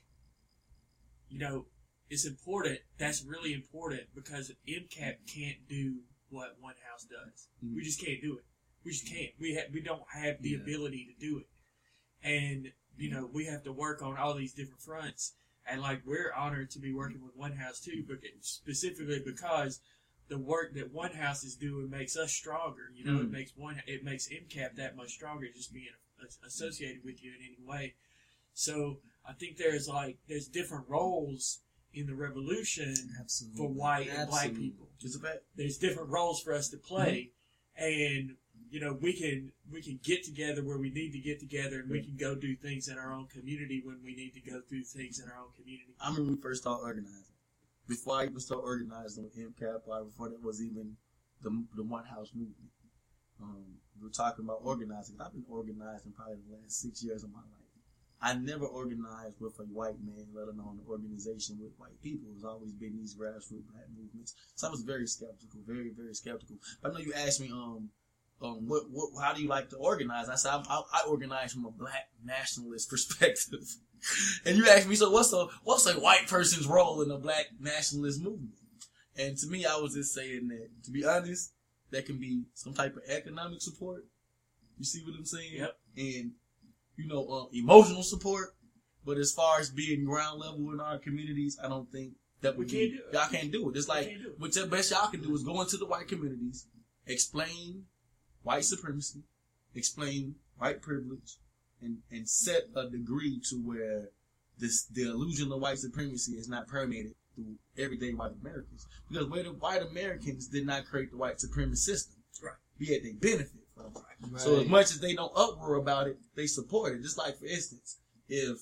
you know, it's important, that's really important because M CAP can't do what One House does. Mm-hmm. We just can't do it. We just can't. We ha- we don't have the yeah. ability to do it. And, you know, we have to work on all these different fronts. And, like, we're honored to be working with One House, too, but specifically because the work that One House is doing makes us stronger. You know, mm. it makes one, it makes M CAP that much stronger just being associated with you in any way. So, I think there's, like, there's different roles in the revolution Absolutely. for white Absolutely. and black people. It's a fact. There's different roles for us to play. Mm-hmm. And, you know, we can we can get together where we need to get together, and we can go do things in our own community when we need to go do things in our own community. I remember when we first started organizing. Before I even started organizing with M CAP, or before that was even the the One House movement, um, we were talking about organizing. I've been organizing probably the last six years of my life. I never organized with a white man, let alone an organization with white people. It's always been these grassroots black movements. So I was very skeptical, very, very skeptical. But I know you asked me, um, um, what, what, how do you like to organize? I said, I, I, I organize from a black nationalist perspective. And you asked me, so what's a, what's a white person's role in a black nationalist movement? And to me, I was just saying that, to be honest, there can be some type of economic support. You see what I'm saying? Yep. And, you know, um, emotional support. But as far as being ground level in our communities, I don't think that We would can't be, do it. y'all can't do it. It's like, can't do it. what the best y'all can do is go into the white communities, explain white supremacy, explain white privilege, and, and set a degree to where this the illusion of white supremacy is not permeated through everyday white Americans. Because where the white Americans did not create the white supremacy system. Right. Yet they benefit from it. Right. So as much as they don't uproar about it, they support it. Just like, for instance, if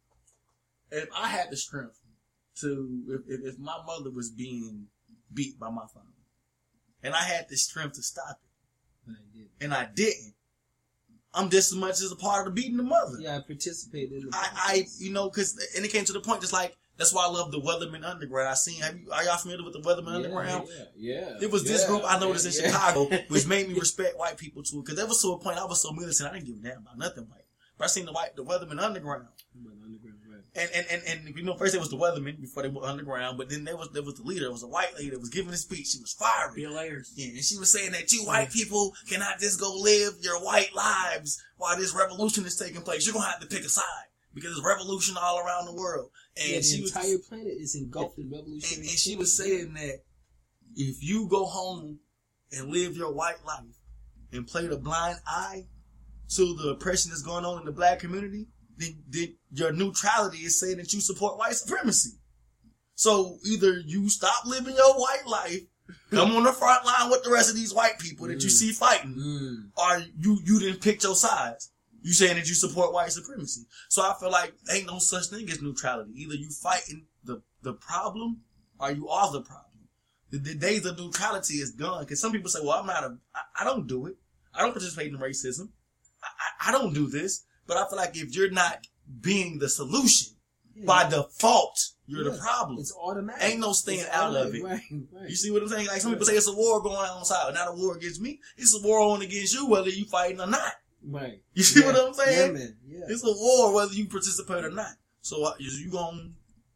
if I had the strength to, if, if, if my mother was being beat by my father, and I had the strength to stop it, But I did. and I didn't, I'm just as much as a part of beating the mother. Yeah, I participated in the I, I, you know, because, and it came to the point, just like, that's why I love the Weatherman Underground. I seen, have you, are y'all familiar with the Weatherman yeah, Underground? Yeah, yeah. It was this yeah, group I noticed yeah, in yeah. Chicago, which made me respect white people too. Because there was to a point I was so militant, I didn't give a damn about nothing white. But I seen the white, the Weatherman Underground, Underground, right. and and and, and you know, first it was the Weatherman before they were underground, but then there was there was the leader. It was a white lady that was giving a speech. She was fiery. Bill Ayers. Yeah, and she was saying that you white people cannot just go live your white lives while this revolution is taking place. You're gonna have to pick a side because there's revolution all around the world. And Yeah, she the was entire planet is engulfed in revolution. and, and she was saying that if you go home and live your white life and play the blind eye to the oppression that's going on in the black community, then, then your neutrality is saying that you support white supremacy. So either you stop living your white life, come on the front line with the rest of these white people that you see fighting, Mm. or you, you didn't pick your sides. You saying that you support white supremacy. So I feel like ain't no such thing as neutrality. Either you fighting the, the problem or you are the problem. The, the days of neutrality is gone. Because some people say, well, I'm not a, I, I don't do it. I don't participate in racism. I, I, I don't do this. But I feel like if you're not being the solution, Yeah, by yeah. default, you're Yeah. the problem. It's automatic. Ain't no staying It's out of automatic. it. Right, right. You see what I'm saying? Like some people say it's a war going on outside, not a war against me. It's a war on against you, whether you fighting or not. Right. You see Yeah. what I'm saying? Yeah, man. Yeah. It's a war whether you participate or not. So uh, is you gonna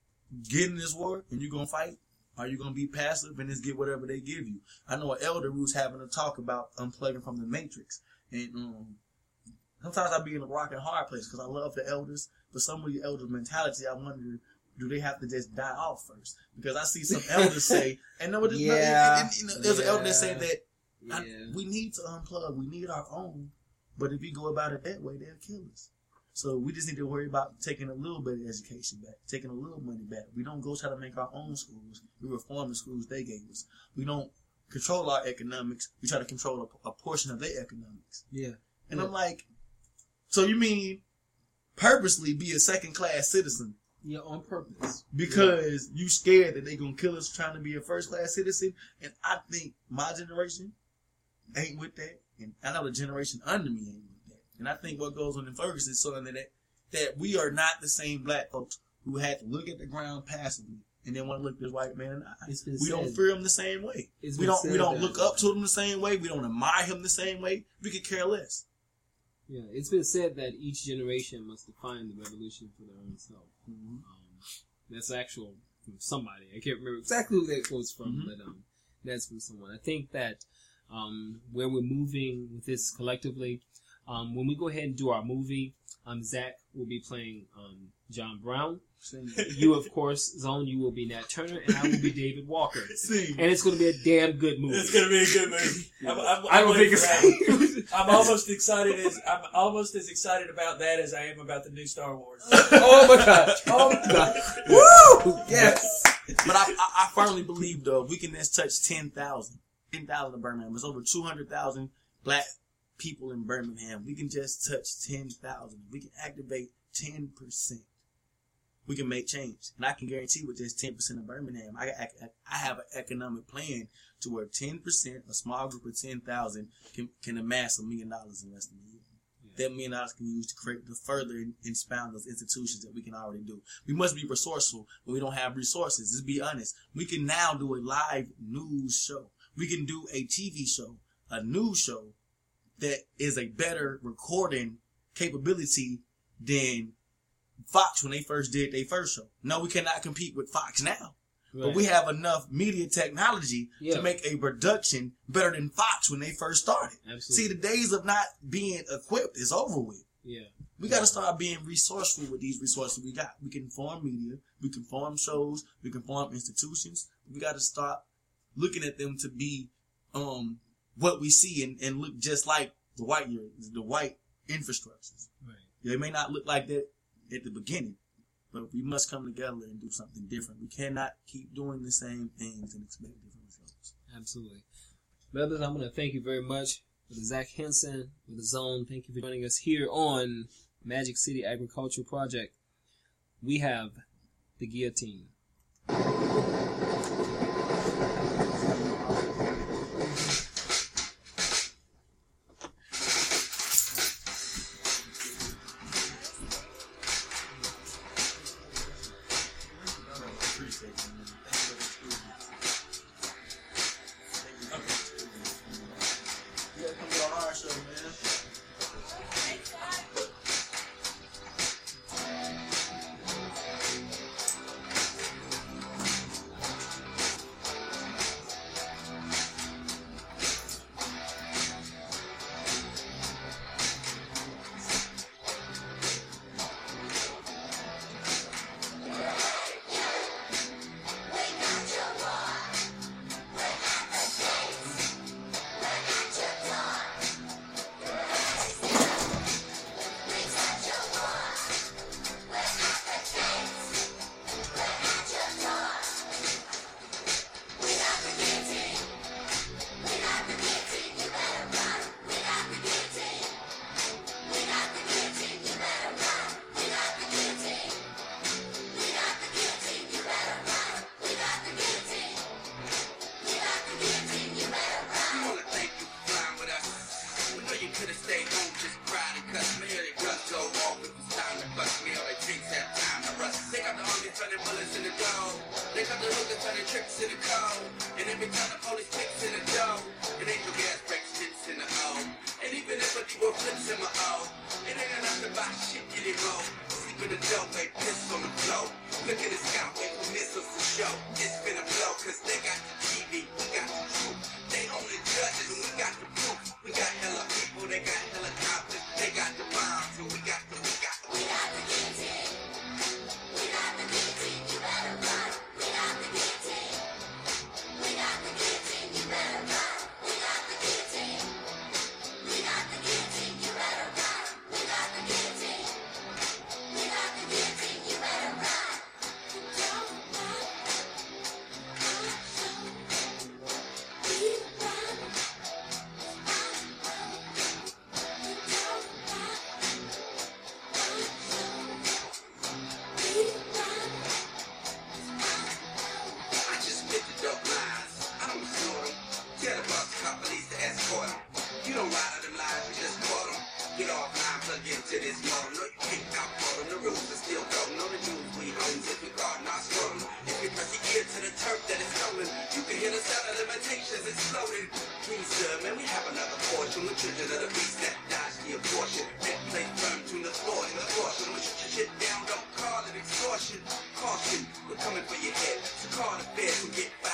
get in this war and you gonna fight? Or are you gonna be passive and just get whatever they give you? I know an elder who was having a talk about unplugging from the matrix, and um, sometimes I be in a rock and hard place because I love the elders, but some of the elder mentality, I wonder, do they have to just die off first? Because I see some elders say, and no, there's, no, Yeah. and, and, and, there's an elder that said that Yeah. I, we need to unplug, we need our own, but if we go about it that way, they'll kill us. So we just need to worry about taking a little bit of education back, taking a little money back. We don't go try to make our own schools. We reform the schools they gave us. We don't control our economics. We try to control a, a portion of their economics. Yeah. And Yeah. I'm like, so you mean purposely be a second class citizen Yeah, on purpose. because you scared that they gonna kill us trying to be a first class citizen? And I think my generation ain't with that, and I know the generation under me ain't with that. And I think what goes on in Ferguson is something that that we are not the same black folks who had to look at the ground passively and then want to look this white man in the eye. It's been We don't said. fear him the same way. It's We been don't we said don't that- look up to him the same way. We don't admire him the same way. We could care less. Yeah, it's been said that each generation must define the revolution for their own self. Mm-hmm. Um, that's actual from somebody. I can't remember exactly who that quote's from, Mhm. but um, that's from someone. I think that um, where we're moving with this collectively, um, when we go ahead and do our movie, um, Zach will be playing um, John Brown. You, of course, Zone, you will be Nat Turner, and I will be David Walker. See, And it's going to be a damn good movie. It's gonna be a good movie. I'm, I'm, I I'm don't waiting think for that. it's. I'm almost excited as I'm almost as excited about that as I am about the new Star Wars. Oh my god! Oh my god! Woo! Yes. but I, I, I firmly believe though we can just touch ten thousand, ten thousand in Birmingham. There's over two hundred thousand black people in Birmingham. We can just touch ten thousand. We can activate ten percent. We can make change, and I can guarantee with just ten percent of Birmingham, I, I, I have an economic plan to where ten percent, a small group of ten thousand, can can amass a million dollars in less than a year. That million dollars can use to create to further expound those institutions that we can already do. We must be resourceful when we don't have resources. Let's be honest. We can now do a live news show. We can do a T V show, a news show that is a better recording capability than Fox when they first did their first show. No, we cannot compete with Fox now. Right. But we have enough media technology Yeah. to make a production better than Fox when they first started. Absolutely. See, the days of not being equipped is over with. Yeah. We got to start being resourceful with these resources we got. We can form media. We can form shows. We can form institutions. We got to start looking at them to be um, what we see and, and look just like the white the white infrastructures. Right. They may not look like that at the beginning, but we must come together and do something different. We cannot keep doing the same things and expect different results. Absolutely. Brothers, I'm going to thank you very much for the Zach Henson with the Zone. Thank you for joining us here on Magic City Agricultural Project. We have the guillotine. limitations exploding. Please, sir, man, we have another portion. The children of the beast that dodge the abortion. That play firm to the floor and the caution. We shoot your shit down, don't call it extortion. Caution, we're coming for your head. So call the feds and get back.